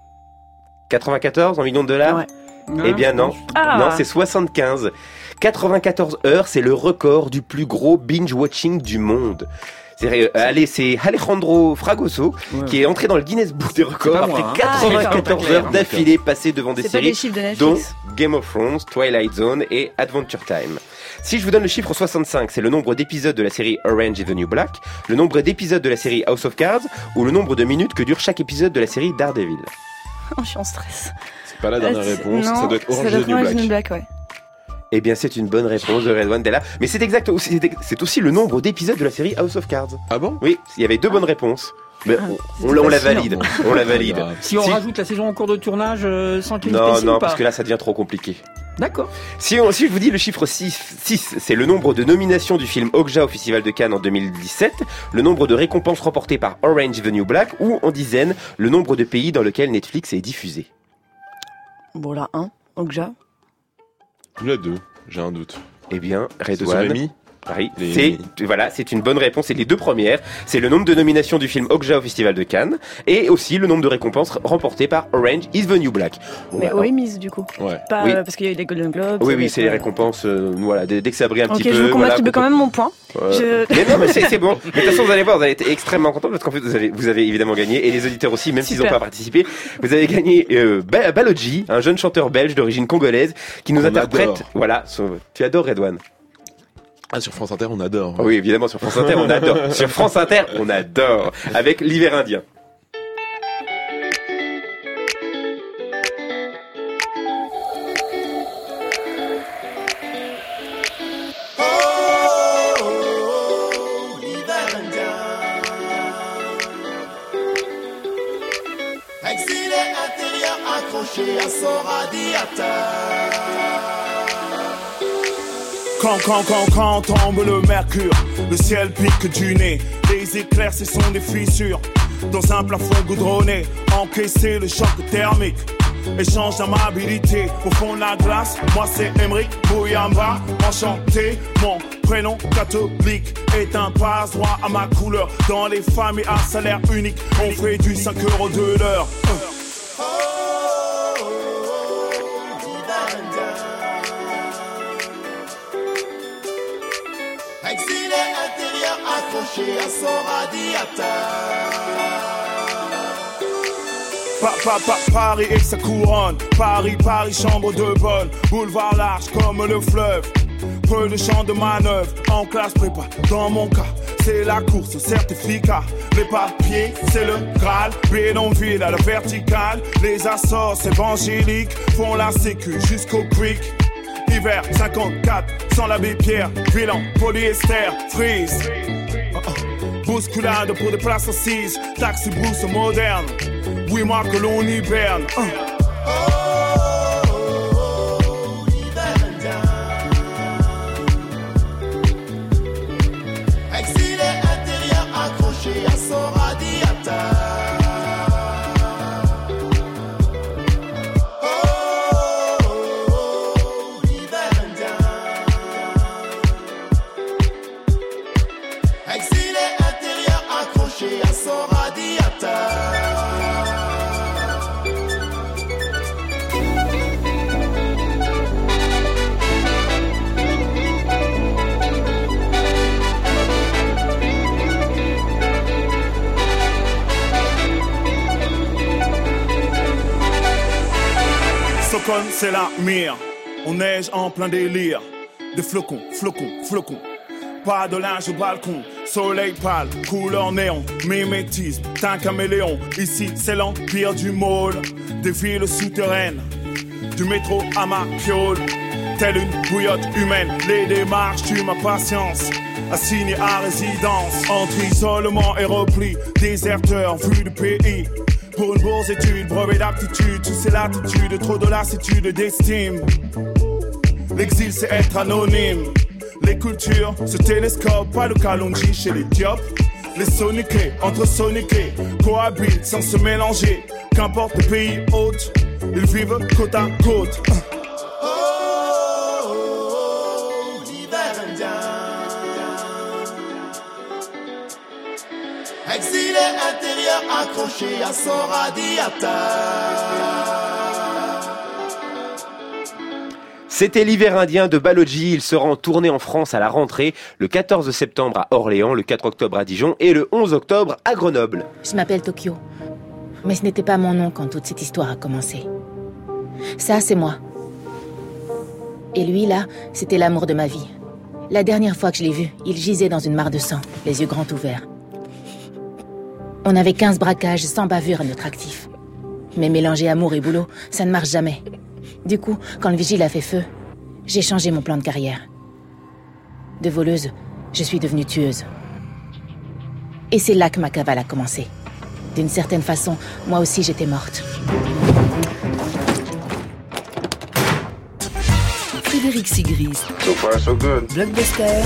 94 en millions de dollars? Ouais. Eh bien non, non, c'est 75. 94 heures, c'est le record du plus gros binge-watching du monde. C'est Alejandro Fragoso qui est entré dans le Guinness Book des records après 94 heures d'affilée passées devant des séries dont Game of Thrones, Twilight Zone et Adventure Time. Si je vous donne le chiffre 65, c'est le nombre d'épisodes de la série Orange is the New Black, le nombre d'épisodes de la série House of Cards ou le nombre de minutes que dure chaque épisode de la série Daredevil. Oh, je suis en stress. C'est pas la dernière réponse, ça doit être Orange is the New Black. Ouais. Eh bien, c'est une bonne réponse de Redouane Della. Mais c'est exact, c'est aussi le nombre d'épisodes de la série House of Cards. Ah bon? Oui, il y avait 2 bonnes réponses. Mais on la valide. On la valide. Si on rajoute la saison en cours de tournage sans qu'il Non, parce que là, ça devient trop compliqué. D'accord. Si je vous dis le chiffre 6, c'est le nombre de nominations du film Okja au Festival de Cannes en 2017, le nombre de récompenses remportées par Orange is the New Black, ou en dizaines, le nombre de pays dans lesquels Netflix est diffusé. Bon, là, Okja. La 2, j'ai un doute. Eh bien, Redouane. C'est sur Rémi ? Paris. C'est une bonne réponse. C'est les 2 premières. C'est le nombre de nominations du film Okja au Festival de Cannes et aussi le nombre de récompenses remportées par Orange is the New Black. Mais Emmys du coup. Ouais. Pas parce qu'il y a eu les Golden Globes. Oui, c'est les récompenses. Voilà, dès que ça brille un petit peu. Ok, je vous contribue quand même mon point. Mais non, mais c'est bon. Mais de toute façon, vous allez voir, vous allez être extrêmement content parce qu'en fait, vous avez évidemment gagné et les auditeurs aussi, même s'ils n'ont pas participé. Vous avez gagné Baloji, un jeune chanteur belge d'origine congolaise qui nous interprète. Adore. Voilà, tu adores Redouane. Ah, sur France Inter, on adore. Oui, évidemment, sur France Inter, on adore. Sur France Inter, on adore. Avec l'hiver indien. Exilé intérieur accroché à son radiateur. Quand tombe le mercure, le ciel pique du nez. Les éclairs, ce sont des fissures. Dans un plafond goudronné, encaisser le choc thermique. Échange d'amabilité au fond de la glace. Moi c'est Emric Bouyamba, enchanté. Mon prénom catholique est un passe-droit à ma couleur. Dans les familles à salaire unique, on fait du 5 € de l'heure. Exilé intérieur accroché à son radiateur. Paris et sa couronne. Paris, chambre de bonne. Boulevard large comme le fleuve. Peu de champs de manœuvre. En classe prépa, dans mon cas, c'est la course au certificat. Les papiers, c'est le Graal. Bénonville à la verticale. Les assorts évangéliques font la sécu jusqu'au creek. Hiver 54, sans l'abbé Pierre, bilan, polyester, freeze. Bousculade pour des places assises, taxi brousse moderne. Oui, moi que l'on hiberne. Exilé intérieur accroché à son radiateur. À son radiateur. Socon, c'est la mire. On neige en plein délire. Des flocons, Pas de linge au balcon, soleil pâle, couleur néon, mimétisme, d'un caméléon. Ici, c'est l'empire du môle, des villes souterraines, du métro à ma piole. telle une bouillotte humaine. Les démarches tuent ma patience. Assigné à résidence, entre isolement et repli, déserteur vu du pays. Pour une bourse étude, brevet d'aptitude, tu sais l'attitude, trop de lassitude d'estime. L'exil c'est être anonyme. Les cultures se télescopent, pas le Kalonji chez les Diop. Les soniqués, entre soniqués, cohabitent sans se mélanger. Qu'importe le pays hôte, ils vivent côte à côte. Exilé intérieur accroché à son radiateur. C'était l'hiver indien de Baloji. Il sera en tournée en France à la rentrée, le 14 septembre à Orléans, le 4 octobre à Dijon et le 11 octobre à Grenoble. Je m'appelle Tokyo. Mais ce n'était pas mon nom quand toute cette histoire a commencé. Ça, c'est moi. Et lui, là, c'était l'amour de ma vie. La dernière fois que je l'ai vu, il gisait dans une mare de sang, les yeux grands ouverts. On avait 15 braquages sans bavure à notre actif. Mais mélanger amour et boulot, ça ne marche jamais. Du coup, quand le vigile a fait feu, j'ai changé mon plan de carrière. De voleuse, je suis devenue tueuse. Et c'est là que ma cavale a commencé. D'une certaine façon, moi aussi j'étais morte. Frédéric Sigrist. So far, so good. Blockbuster.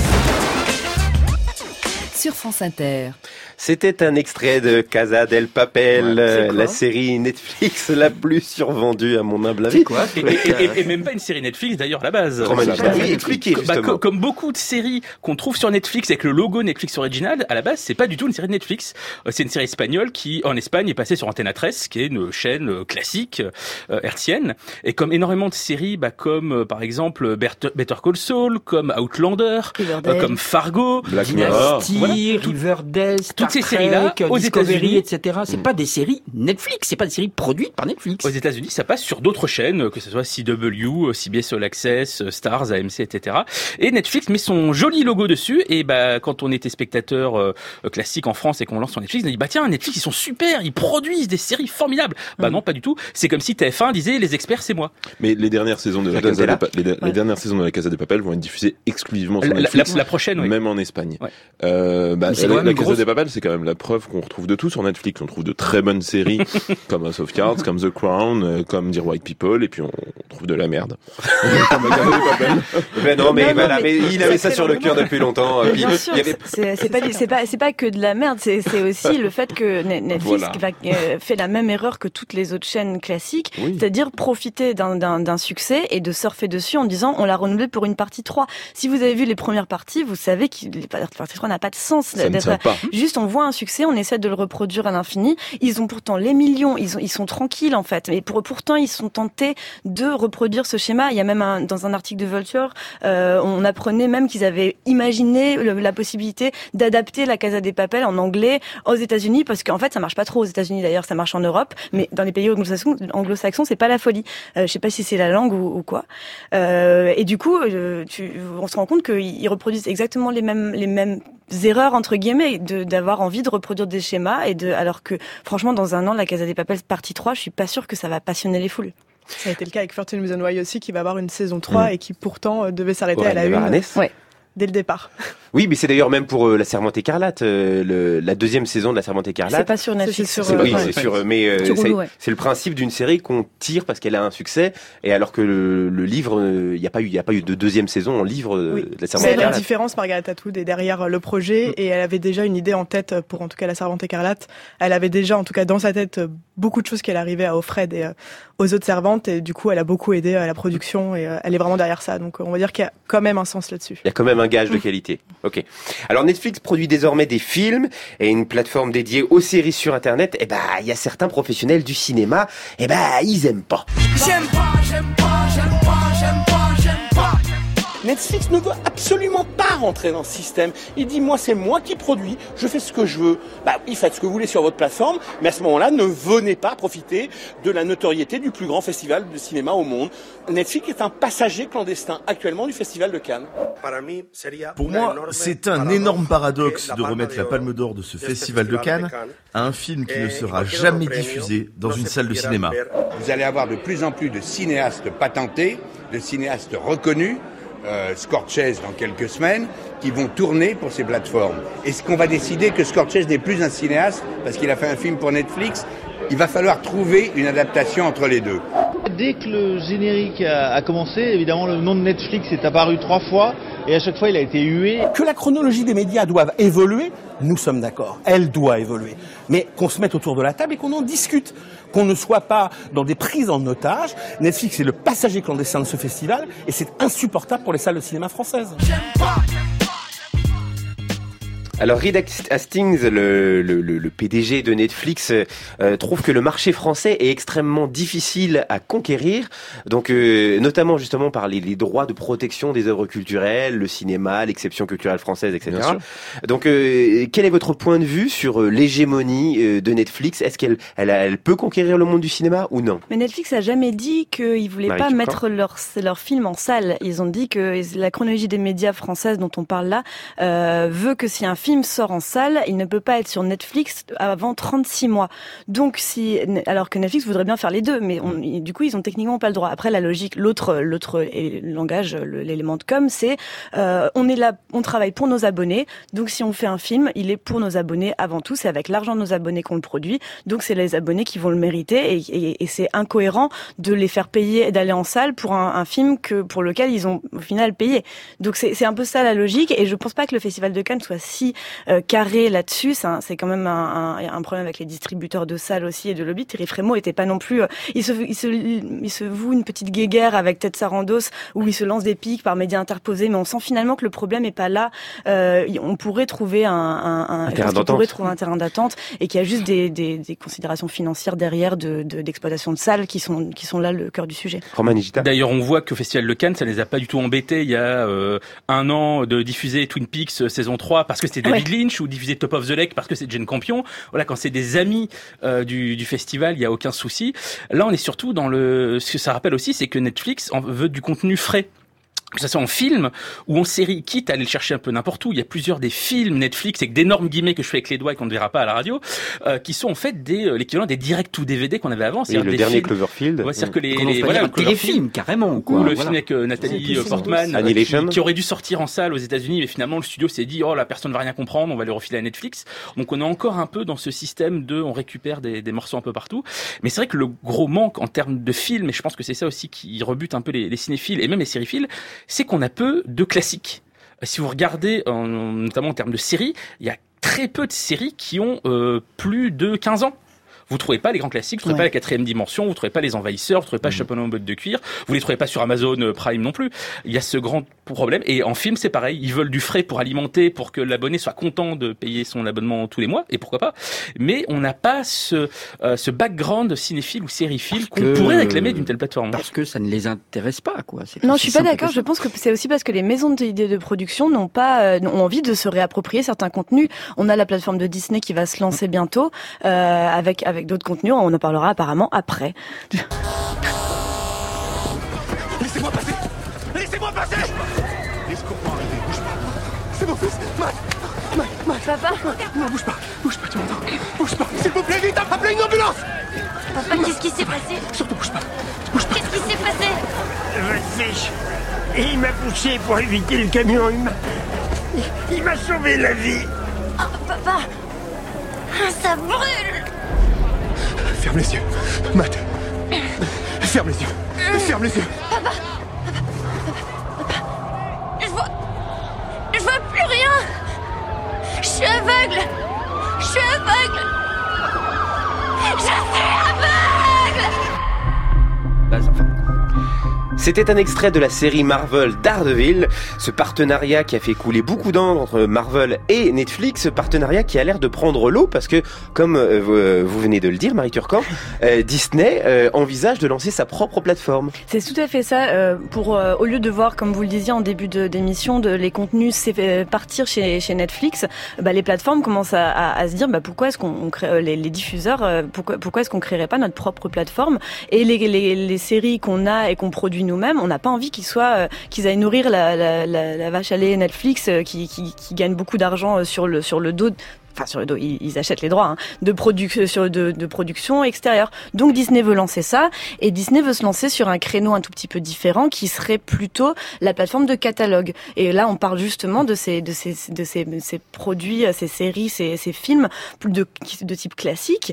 Sur France Inter. C'était un extrait de Casa del Papel, la série Netflix la plus survendue à mon humble avis. C'est quoi et même pas une série Netflix d'ailleurs à la base. Oui, expliquez justement. Comme beaucoup de séries qu'on trouve sur Netflix avec le logo Netflix original, à la base c'est pas du tout une série de Netflix. C'est une série espagnole qui en Espagne est passée sur Antena 13, qui est une chaîne classique hertzienne. Et comme énormément de séries, comme par exemple Better Call Saul, comme Outlander, comme Fargo, Black Mirror, Riverdale, toutes ces séries-là, aux Discovery, États-Unis, etc. C'est pas des séries Netflix, c'est pas des séries produites par Netflix. Aux États-Unis, ça passe sur d'autres chaînes, que ce soit CW, CBS All Access, Stars, AMC, etc. Et Netflix met son joli logo dessus. Et quand on était spectateur classique en France et qu'on lance sur Netflix, on dit tiens, Netflix ils sont super, ils produisent des séries formidables. Non, pas du tout. C'est comme si TF1 disait les experts c'est moi. Mais les dernières saisons de les dernières saisons de la Casa de Papel vont être diffusées exclusivement sur Netflix. La prochaine, oui. Même en Espagne. Ouais. La Casa de Papel, c'est quand même la preuve qu'on retrouve de tout sur Netflix. On trouve de très bonnes séries comme House of Cards, comme The Crown, comme Dear White People, et puis on trouve de la merde. Comme la Casa de Papel. Mais il avait ça sur le cœur depuis longtemps. Bien sûr, c'est pas que de la merde, c'est aussi le fait que Netflix fait la même erreur que toutes les autres chaînes classiques, c'est-à-dire profiter d'un succès et de surfer dessus en disant on l'a renouvelé pour une partie 3. Si vous avez vu les premières parties, vous savez que la partie 3 n'a pas de sens. Juste on voit un succès, on essaie de le reproduire à l'infini. Ils ont pourtant les millions, ils sont tranquilles en fait. Mais pourtant ils sont tentés de reproduire ce schéma. Il y a même dans un article de Vulture, on apprenait même qu'ils avaient imaginé la possibilité d'adapter la Casa de Papel en anglais aux États-Unis, parce qu'en fait ça marche pas trop aux États-Unis d'ailleurs, ça marche en Europe, mais dans les pays anglo-saxons c'est pas la folie. Je sais pas si c'est la langue ou quoi. Et du coup, on se rend compte qu'ils reproduisent exactement les mêmes erreurs entre guillemets, d'avoir envie de reproduire des schémas alors que franchement dans un an la Casa de Papel partie 3, je suis pas sûre que ça va passionner les foules. Ça a été le cas avec 13 Reasons Why aussi, qui va avoir une saison 3 et qui pourtant devait s'arrêter à la une dès le départ. Oui, mais c'est d'ailleurs même pour La Servante écarlate, la deuxième saison de La Servante écarlate. C'est pas sur Netflix. C'est sûr, mais c'est le principe d'une série qu'on tire parce qu'elle a un succès, et alors que le livre, il n'y a pas eu de deuxième saison en livre de La Servante écarlate. C'est la différence, Margaret Atwood est derrière le projet, et elle avait déjà une idée en tête pour en tout cas La Servante écarlate. Elle avait déjà en tout cas dans sa tête beaucoup de choses qu'elle arrivait à offrir aux autres servantes, et du coup elle a beaucoup aidé à la production, et elle est vraiment derrière ça. Donc on va dire qu'il y a quand même un sens là-dessus. Il y a quand même un gage de qualité. Ok. Alors Netflix produit désormais des films et une plateforme dédiée aux séries sur Internet. Il y a certains professionnels du cinéma, ils aiment pas. J'aime pas, j'aime pas, j'aime pas, j'aime pas, j'aime pas. Netflix ne veut absolument pas rentrer dans ce système. Il dit, moi, c'est moi qui produis, je fais ce que je veux. Bah oui, faites ce que vous voulez sur votre plateforme, mais à ce moment-là, ne venez pas profiter de la notoriété du plus grand festival de cinéma au monde. Netflix est un passager clandestin actuellement du Festival de Cannes. Pour moi, c'est un énorme paradoxe de remettre la Palme d'Or de ce Festival de Cannes à un film qui ne sera jamais diffusé dans une salle de cinéma. Vous allez avoir de plus en plus de cinéastes patentés, de cinéastes reconnus, Scorsese dans quelques semaines, qui vont tourner pour ces plateformes. Est-ce qu'on va décider que Scorsese n'est plus un cinéaste parce qu'il a fait un film pour Netflix? Il va falloir trouver une adaptation entre les deux. Dès que le générique a commencé, évidemment, le nom de Netflix est apparu 3 fois et à chaque fois, il a été hué. Que la chronologie des médias doive évoluer, nous sommes d'accord. Elle doit évoluer. Mais qu'on se mette autour de la table et qu'on en discute. Qu'on ne soit pas dans des prises en otage. Netflix est le passager clandestin de ce festival et c'est insupportable pour les salles de cinéma françaises. Alors Reed Hastings, le PDG de Netflix, trouve que le marché français est extrêmement difficile à conquérir, donc notamment justement par les droits de protection des œuvres culturelles, le cinéma, l'exception culturelle française, etc. Donc quel est votre point de vue sur l'hégémonie de Netflix? Est-ce qu'elle peut conquérir le monde du cinéma ou non? Mais Netflix a jamais dit qu'ils voulaient pas mettre leurs films en salle. Ils ont dit que la chronologie des médias françaises dont on parle là veut que si un film sort en salle, il ne peut pas être sur Netflix avant 36 mois. Donc alors que Netflix voudrait bien faire les deux, mais du coup ils ont techniquement pas le droit. Après la logique, l'autre langage, l'élément de com, c'est on est là, on travaille pour nos abonnés. Donc si on fait un film, il est pour nos abonnés avant tout. C'est avec l'argent de nos abonnés qu'on le produit. Donc c'est les abonnés qui vont le mériter et c'est incohérent de les faire payer et d'aller en salle pour un film pour lequel ils ont au final payé. Donc c'est un peu ça la logique et je pense pas que le Festival de Cannes soit si carré là-dessus. C'est quand même un problème avec les distributeurs de salles aussi et de lobby. Thierry Frémaux était pas non plus... Il se voue une petite guéguerre avec Ted Sarandos où il se lance des piques par médias interposés, mais on sent finalement que le problème est pas là. On pourrait trouver un terrain d'attente et qu'il y a juste des considérations financières derrière d'exploitation de salles qui sont là le cœur du sujet. D'ailleurs, on voit qu'au Festival de Cannes, ça les a pas du tout embêtés il y a 1 an de diffuser Twin Peaks saison 3 parce que c'était David Lynch ou diffuser Top of the Lake parce que c'est Jane Campion. Voilà, quand c'est des amis du festival, il y a aucun souci. Là, on est surtout dans ce que ça rappelle aussi, c'est que Netflix veut du contenu frais. Que ça soit en film ou en série, quitte à aller le chercher un peu n'importe où. Il y a plusieurs des films Netflix avec d'énormes guillemets que je fais avec les doigts et qu'on ne verra pas à la radio, qui sont en fait l'équivalent des direct to DVD qu'on avait avant. Oui, le dernier Cloverfield. Ouais, c'est-à-dire que le téléfilm carrément, quoi. Ou le film avec Nathalie Portman, qui aurait dû sortir en salle aux États-Unis, mais finalement le studio s'est dit la personne ne va rien comprendre, on va le refiler à Netflix. Donc on est encore un peu dans ce système on récupère des morceaux un peu partout. Mais c'est vrai que le gros manque en termes de films, et je pense que c'est ça aussi qui rebute un peu les cinéphiles et même les sériphiles, c'est qu'on a peu de classiques. Si vous regardez, notamment en termes de séries, il y a très peu de séries qui ont plus de 15 ans. Vous trouvez pas les grands classiques, vous trouvez pas la 4e dimension, vous trouvez pas les envahisseurs, vous trouvez pas Chapeau en botte de cuir, vous les trouvez pas sur Amazon Prime non plus. Il y a ce grand problème. Et en film, c'est pareil. Ils veulent du frais pour alimenter, pour que l'abonné soit content de payer son abonnement tous les mois. Et pourquoi pas. Mais on n'a pas ce background cinéphile ou sériephile qu'on pourrait réclamer d'une telle plateforme. Parce que ça ne les intéresse pas, quoi. Non, je suis pas d'accord. Je pense que c'est aussi parce que les maisons de production ont envie de se réapproprier certains contenus. On a la plateforme de Disney qui va se lancer bientôt, avec d'autres contenus, on en parlera apparemment après. Laissez-moi passer! Laissez-moi passer! Laisse-moi arriver, bouge pas! C'est mon fils! Matt! Papa! Non, bouge pas, tu m'entends? Bouge pas, s'il vous plaît, vite, appelez une ambulance! Papa, qu'est-ce qui s'est passé? Surtout bouge pas! Qu'est-ce qui s'est passé? Votre fiche! Il m'a poussé pour éviter le camion, il m'a sauvé la vie! Oh, papa! Ça brûle! Ferme les yeux, Matt. Ferme les yeux. Ferme les yeux. Papa. Je vois plus rien. Je suis aveugle. Je suis aveugle. C'était un extrait de la série Marvel Daredevil, ce partenariat qui a fait couler beaucoup d'encre entre Marvel et Netflix, ce partenariat qui a l'air de prendre l'eau parce que, comme vous venez de le dire, Marie Turcan, Disney envisage de lancer sa propre plateforme. C'est tout à fait ça. Au lieu de voir, comme vous le disiez en début d'émission, les contenus partir chez Netflix, les plateformes commencent à se dire pourquoi est-ce qu'on crée les diffuseurs, pourquoi est-ce qu'on créerait pas notre propre plateforme, et les séries qu'on a et qu'on produit nous-mêmes, on n'a pas envie qu'ils aillent nourrir la vache à lait Netflix qui gagne beaucoup d'argent sur le dos. Enfin, sur le dos, ils achètent les droits de production extérieure. Donc Disney veut lancer ça, et Disney veut se lancer sur un créneau un tout petit peu différent qui serait plutôt la plateforme de catalogue. Et là, on parle justement de ces produits, ces séries, ces films de type classique,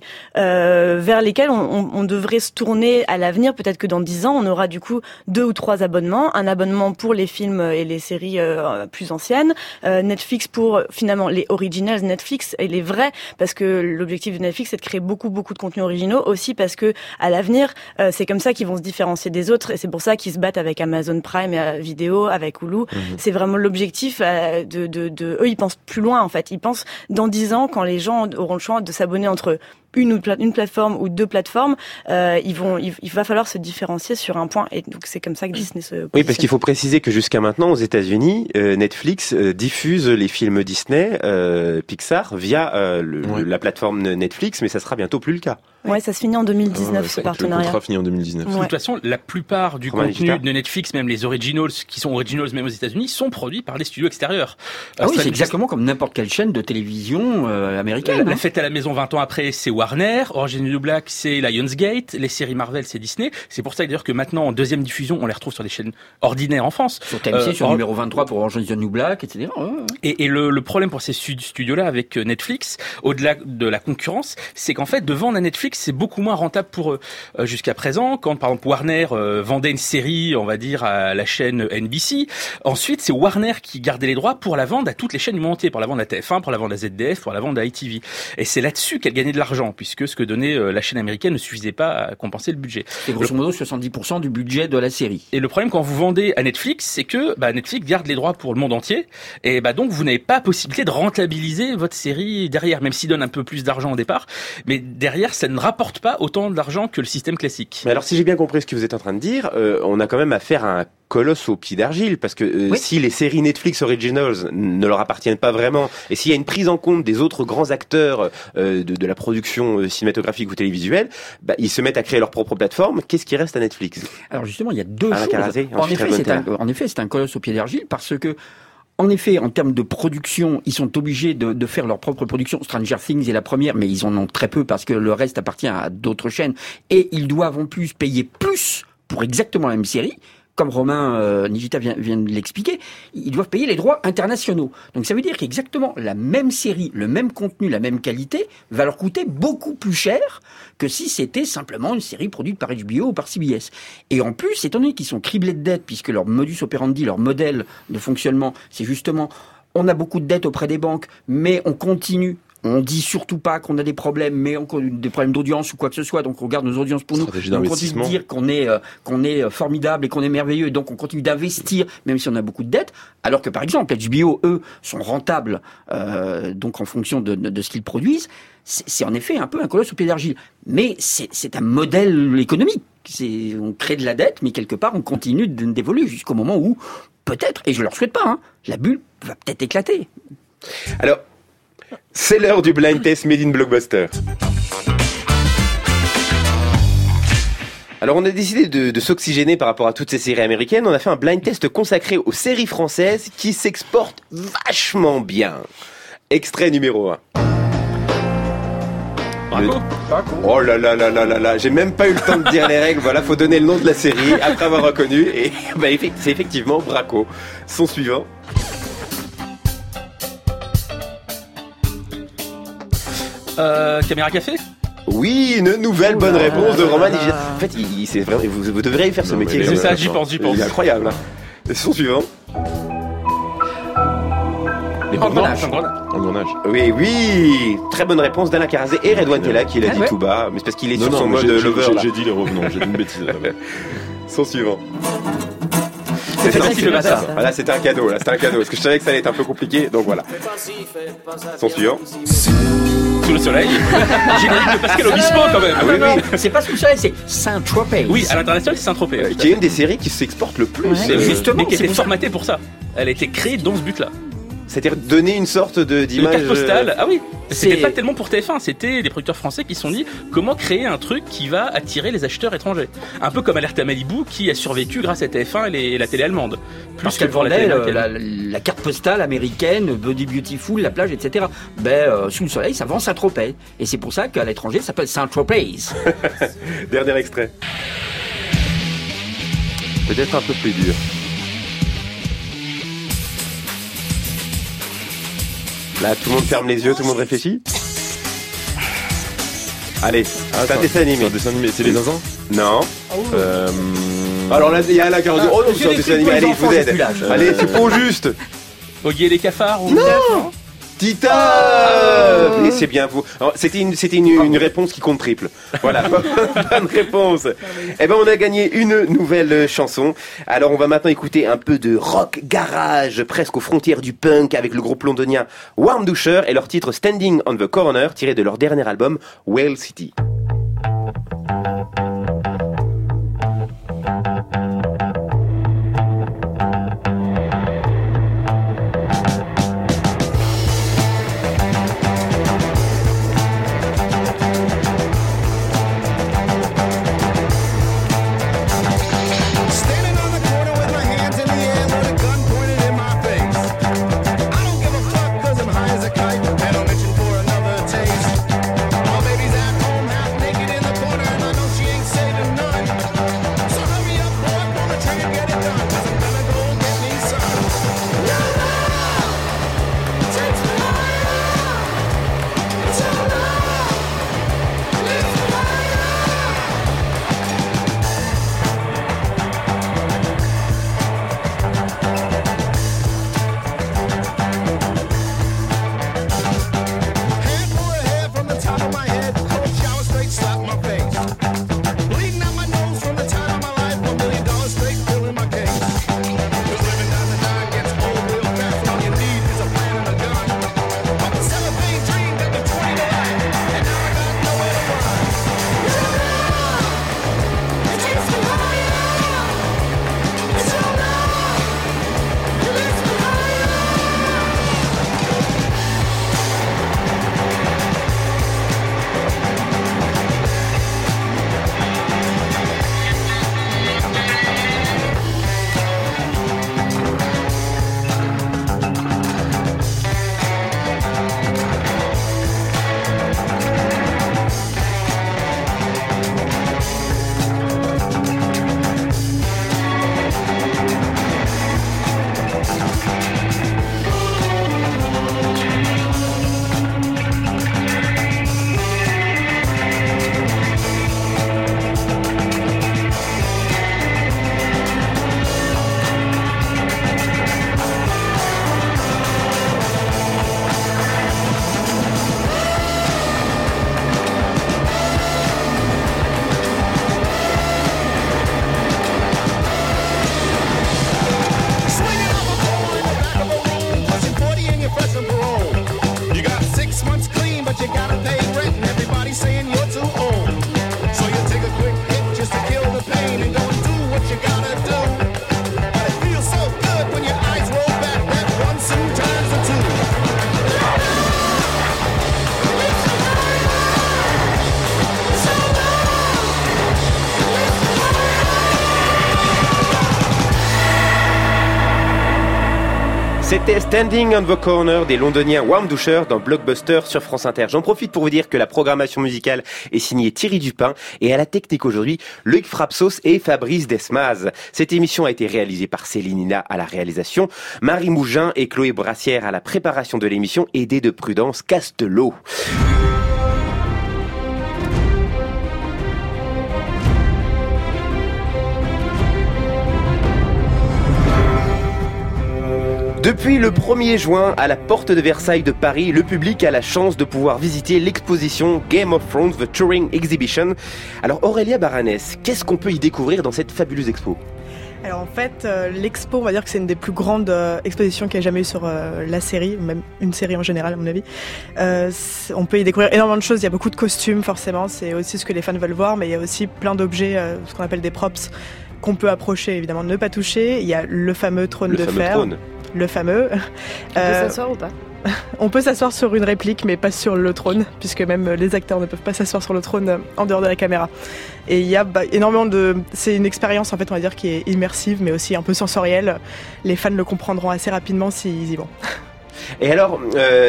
vers lesquels on devrait se tourner à l'avenir. Peut-être que dans 10 ans, on aura du coup 2 ou 3 abonnements. Un abonnement pour les films et les séries plus anciennes, Netflix pour finalement les originals Netflix et les vrais, parce que l'objectif de Netflix c'est de créer beaucoup de contenus originaux, aussi parce que à l'avenir c'est comme ça qu'ils vont se différencier des autres, et c'est pour ça qu'ils se battent avec Amazon Prime Vidéo, avec Hulu. C'est vraiment l'objectif eux ils pensent plus loin en fait, ils pensent dans 10 ans quand les gens auront le choix de s'abonner entre une plateforme ou 2 plateformes, il va falloir se différencier sur un point, et donc c'est comme ça que Disney se positionne. Oui, parce qu'il faut préciser que jusqu'à maintenant aux États-Unis, Netflix diffuse les films Disney, Pixar via la plateforme Netflix, mais ça sera bientôt plus le cas. Ouais, ça se finit en 2019 ce partenariat. Le contrat finit en 2019. De toute façon, la plupart du contenu de Netflix, même les originals qui sont originals même aux États-Unis, sont produits par des studios extérieurs. Ah oui, c'est exactement comme n'importe quelle chaîne de télévision américaine. La Fête à la maison 20 ans après, c'est Warner. Orange is the New Black, c'est Lionsgate. Les séries Marvel, c'est Disney. C'est pour ça d'ailleurs que maintenant, en deuxième diffusion, on les retrouve sur des chaînes ordinaires en France. Sur TMC, sur numéro 23 pour Orange is the New Black, etc. Et le problème pour ces studios-là avec Netflix, au-delà de la concurrence, c'est qu'en fait, de vendre à Netflix, c'est beaucoup moins rentable pour eux. Jusqu'à présent, quand par exemple Warner vendait une série, on va dire, à la chaîne NBC, ensuite c'est Warner qui gardait les droits pour la vendre à toutes les chaînes du monde entier, pour la vendre à TF1, pour la vendre à ZDF, pour la vendre à ITV. Et c'est là-dessus qu'elle gagnait de l'argent, puisque ce que donnait la chaîne américaine ne suffisait pas à compenser le budget. C'est grosso modo 70% du budget de la série. Et le problème quand vous vendez à Netflix, c'est que Netflix garde les droits pour le monde entier, et donc vous n'avez pas possibilité de rentabiliser votre série derrière, même s'il donne un peu plus d'argent au départ, mais derrière ça ne rapporte pas autant d'argent que le système classique. Mais alors si j'ai bien compris ce que vous êtes en train de dire, on a quand même affaire à un colosse au pied d'argile, parce que si les séries Netflix Originals ne leur appartiennent pas vraiment, et s'il y a une prise en compte des autres grands acteurs de la production cinématographique ou télévisuelle, ils se mettent à créer leur propre plateforme. Qu'est-ce qui reste à Netflix? Alors justement, il y a 2 choses. En effet, c'est un colosse au pied d'argile, parce que en effet, en termes de production, ils sont obligés de faire leur propre production. Stranger Things est la première, mais ils en ont très peu parce que le reste appartient à d'autres chaînes. Et ils doivent en plus payer plus pour exactement la même série. Comme Romain Nigita vient de l'expliquer, ils doivent payer les droits internationaux. Donc ça veut dire qu'exactement la même série, le même contenu, la même qualité va leur coûter beaucoup plus cher que si c'était simplement une série produite par HBO ou par CBS. Et en plus, étant donné qu'ils sont criblés de dettes, puisque leur modus operandi, leur modèle de fonctionnement, c'est justement on a beaucoup de dettes auprès des banques, mais on continue. On dit surtout pas qu'on a des problèmes, mais on a des problèmes d'audience ou quoi que ce soit, donc on garde nos audiences pour nous. On continue de dire qu'on est formidable et qu'on est merveilleux, et donc on continue d'investir, même si on a beaucoup de dettes, alors que par exemple, HBO, eux, sont rentables, donc en fonction de ce qu'ils produisent. C'est en effet un peu un colosse au pied d'argile. Mais c'est un modèle économique. On crée de la dette, mais quelque part, on continue d'évoluer jusqu'au moment où, peut-être, et je leur souhaite pas, la bulle va peut-être éclater. Alors, c'est l'heure du blind test Made in Blockbuster. Alors on a décidé de s'oxygéner par rapport à toutes ces séries américaines. On a fait un blind test consacré aux séries françaises qui s'exportent vachement bien. Extrait numéro 1. Braco. Oh là là là là là là, j'ai même pas eu le temps de dire les règles. Voilà, faut donner le nom de la série après avoir reconnu. Et c'est effectivement Braco. Son suivant. Caméra Café? Oui, une nouvelle bonne réponse de Romain Nigita. En fait, c'est vraiment, vous devriez faire ce métier. C'est ça, j'y pense. Il est incroyable. Son suivant. Engrenage. Engrenage. Oui. Très bonne réponse d'Alain Carazé et Redouane Tella qui l'a dit tout bas. Mais c'est parce qu'il est sur son mode lover. J'ai dit les revenants, j'ai dit une bêtise. Son suivant. Voilà, c'était un cadeau, là, c'était un cadeau. Parce que je savais que ça allait être un peu compliqué, donc voilà. Son suivant. Sous le soleil. Générique de Pascal Obispo, quand même. Oui. C'est pas sous le soleil, c'est Saint-Tropez. Oui, à l'international, c'est Saint-Tropez. Qui est une des séries qui s'exporte le plus. Justement, mais qui était formatée pour ça. Elle a été créée dans ce but-là. C'est-à-dire donner une sorte d'image. Une carte postale. Ah oui. C'était pas tellement pour TF1, c'était les producteurs français qui se sont dit comment créer un truc qui va attirer les acheteurs étrangers. Un peu comme Alerte à Malibu qui a survécu grâce à TF1 et la télé allemande. Parce qu'elle vendait la carte postale américaine, Body Beautiful, la plage, etc. Sous le soleil, ça vend Saint-Tropez. Et c'est pour ça qu'à l'étranger, ça s'appelle Saint-Tropez. Dernier extrait. Peut-être un peu plus dur. Là, tout le monde ferme les yeux, tout le monde réfléchit. Allez, c'est un dessin animé. C'est les zinzins ? Non. Alors là, il y a la carotte. Oh non, c'est un dessin animé. Allez, je vous aide. Allez, c'est pour juste. Oggy et les cafards ou non. Tita. Et c'est bien vous. C'était une réponse qui compte triple. Voilà, bonne réponse. Eh ben, on a gagné une nouvelle chanson. Alors, on va maintenant écouter un peu de rock garage, presque aux frontières du punk, avec le groupe londonien Warm Dusher et leur titre Standing on the Corner, tiré de leur dernier album Whale City. C'était Standing on the Corner des londoniens Warm Dusher dans Blockbuster sur France Inter. J'en profite pour vous dire que la programmation musicale est signée Thierry Dupin et à la technique aujourd'hui, Luc Frapsos et Fabrice Desmaz. Cette émission a été réalisée par Céline Hina à la réalisation, Marie Mougin et Chloé Brassière à la préparation de l'émission, aidée de Prudence Castelot. Depuis le 1er juin, à la porte de Versailles de Paris, le public a la chance de pouvoir visiter l'exposition Game of Thrones The Touring Exhibition. Alors Aurélia Baranès, qu'est-ce qu'on peut y découvrir dans cette fabuleuse expo ? Alors en fait, l'expo, on va dire que c'est une des plus grandes expositions qu'il y a jamais eu sur la série, ou même une série en général à mon avis. On peut y découvrir énormément de choses, il y a beaucoup de costumes forcément, c'est aussi ce que les fans veulent voir, mais il y a aussi plein d'objets, ce qu'on appelle des props, qu'on peut approcher, évidemment, ne pas toucher. Il y a le fameux trône de fer. Le fameux. On peut s'asseoir ou pas ? On peut s'asseoir sur une réplique, mais pas sur le trône, puisque même les acteurs ne peuvent pas s'asseoir sur le trône en dehors de la caméra. Et il y a énormément de... C'est une expérience, en fait, on va dire, qui est immersive, mais aussi un peu sensorielle. Les fans le comprendront assez rapidement s'ils y vont. Et alors,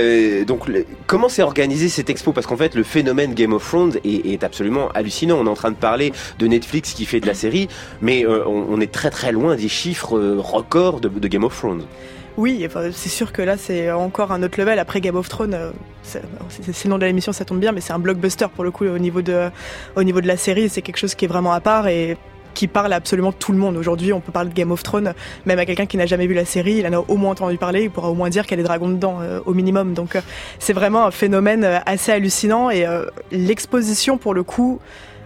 comment s'est organisée cette expo ? Parce qu'en fait, le phénomène Game of Thrones est absolument hallucinant. On est en train de parler de Netflix qui fait de la série, mais on est très très loin des chiffres records de Game of Thrones. Oui, enfin, c'est sûr que là, c'est encore un autre level. Après Game of Thrones, c'est le nom de l'émission, ça tombe bien, mais c'est un blockbuster pour le coup au niveau de la série. C'est quelque chose qui est vraiment à part et qui parle à absolument tout le monde. Aujourd'hui, on peut parler de Game of Thrones, même à quelqu'un qui n'a jamais vu la série, il en a au moins entendu parler, il pourra au moins dire qu'il y a des dragons dedans, au minimum. Donc, c'est vraiment un phénomène assez hallucinant et l'exposition, pour le coup,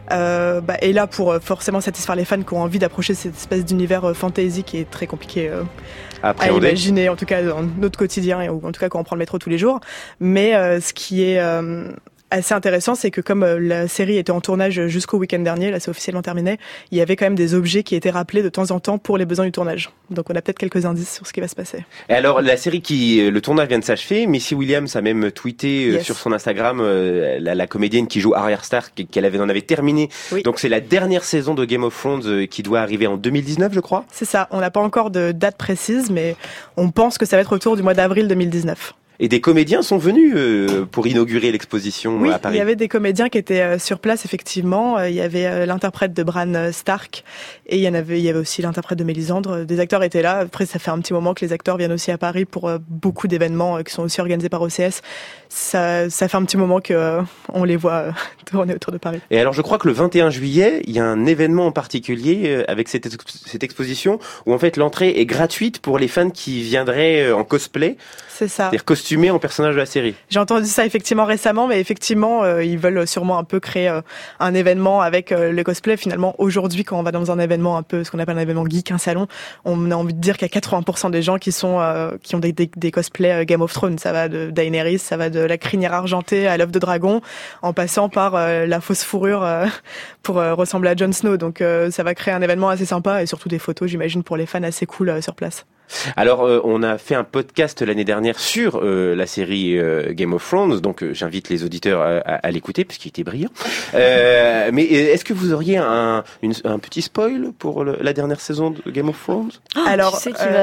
est là pour forcément satisfaire les fans qui ont envie d'approcher cette espèce d'univers fantasy qui est très compliqué à imaginer, en tout cas dans notre quotidien, ou en tout cas quand on prend le métro tous les jours. Mais ce qui est assez intéressant, c'est que comme la série était en tournage jusqu'au week-end dernier, là c'est officiellement terminé, il y avait quand même des objets qui étaient rappelés de temps en temps pour les besoins du tournage. Donc on a peut-être quelques indices sur ce qui va se passer. Et alors la série le tournage vient de s'achever, Maisie Williams a même tweeté sur son Instagram la comédienne qui joue Arya Stark qu'elle en avait terminé. Oui. Donc c'est la dernière saison de Game of Thrones qui doit arriver en 2019, je crois. C'est ça, on n'a pas encore de date précise, mais on pense que ça va être autour du mois d'avril 2019. Et des comédiens sont venus pour inaugurer l'exposition à Paris. Il y avait des comédiens qui étaient sur place, effectivement. Il y avait l'interprète de Bran Stark et il y avait aussi l'interprète de Mélisandre. Des acteurs étaient là. Après, ça fait un petit moment que les acteurs viennent aussi à Paris pour beaucoup d'événements qui sont aussi organisés par OCS. Ça fait un petit moment que on les voit tourner autour de Paris. Et alors, je crois que le 21 juillet, il y a un événement en particulier avec cette exposition où en fait l'entrée est gratuite pour les fans qui viendraient en cosplay. C'est ça. C'est-à-dire costumé en personnage de la série. J'ai entendu ça effectivement récemment, mais effectivement, ils veulent sûrement un peu créer un événement avec le cosplay. Finalement, aujourd'hui, quand on va dans un événement un peu, ce qu'on appelle un événement geek, un salon, on a envie de dire qu'il y a 80% des gens qui ont des cosplays Game of Thrones. Ça va de Daenerys, ça va de la crinière argentée à l'œuf de dragon, en passant par la fausse fourrure pour ressembler à Jon Snow. Donc ça va créer un événement assez sympa et surtout des photos, j'imagine, pour les fans assez cool sur place. Alors, on a fait un podcast l'année dernière sur la série Game of Thrones, donc j'invite les auditeurs à l'écouter parce qu'il était brillant. Mais est-ce que vous auriez un petit spoil pour la dernière saison de Game of Thrones ? Alors,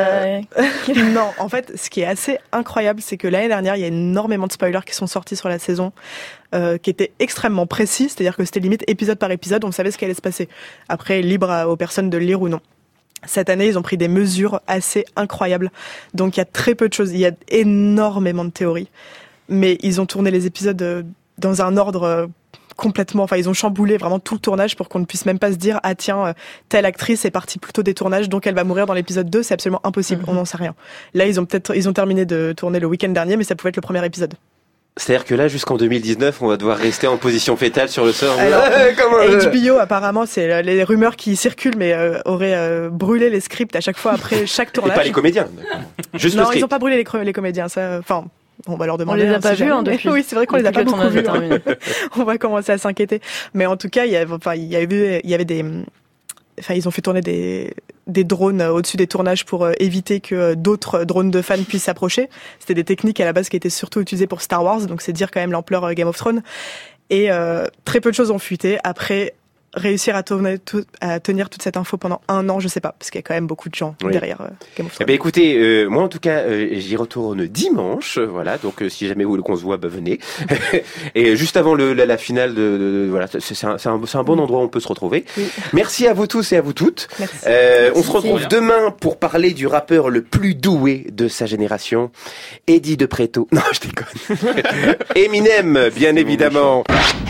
non, en fait, ce qui est assez incroyable, c'est que l'année dernière, il y a énormément de spoilers qui sont sortis sur la saison, qui étaient extrêmement précis, c'est-à-dire que c'était limite épisode par épisode, on savait ce qui allait se passer. Après, libre aux personnes de le lire ou non. Cette année, ils ont pris des mesures assez incroyables. Donc, il y a très peu de choses. Il y a énormément de théories. Mais ils ont tourné les épisodes dans un ordre complètement... Enfin, ils ont chamboulé vraiment tout le tournage pour qu'on ne puisse même pas se dire « Ah tiens, telle actrice est partie plus tôt des tournages, donc elle va mourir dans l'épisode 2. » C'est absolument impossible. On n'en sait rien. Là, ils ont terminé de tourner le week-end dernier, mais ça pouvait être le premier épisode. C'est-à-dire que là, jusqu'en 2019, on va devoir rester en position fétale sur le sol. Alors, HBO, apparemment, c'est les rumeurs qui circulent, mais aurait brûlé les scripts à chaque fois après chaque tournage. Et pas les comédiens. Juste non, ils n'ont pas brûlé les comédiens. Ça, enfin, on va leur demander. On les a pas vus depuis. Oui, c'est vrai qu'on les a pas beaucoup vus. On va commencer à s'inquiéter. Mais en tout cas, il y avait des. Enfin, ils ont fait tourner des drones au-dessus des tournages pour éviter que d'autres drones de fans puissent s'approcher. C'était des techniques à la base qui étaient surtout utilisées pour Star Wars, donc c'est dire quand même l'ampleur Game of Thrones. Et très peu de choses ont fuité. Après, réussir à tenir toute cette info pendant 1 an, je sais pas, parce qu'il y a quand même beaucoup de gens derrière Game of Thrones. Eh ben écoutez, moi en tout cas, j'y retourne dimanche, voilà. Donc si jamais vous voulez qu'on se voit, venez. Et juste avant la finale voilà, c'est un bon endroit où on peut se retrouver. Oui. Merci à vous tous et à vous toutes. On se retrouve demain pour parler du rappeur le plus doué de sa génération, Eddie De Preto. Non, je déconne. Eminem, bien évidemment.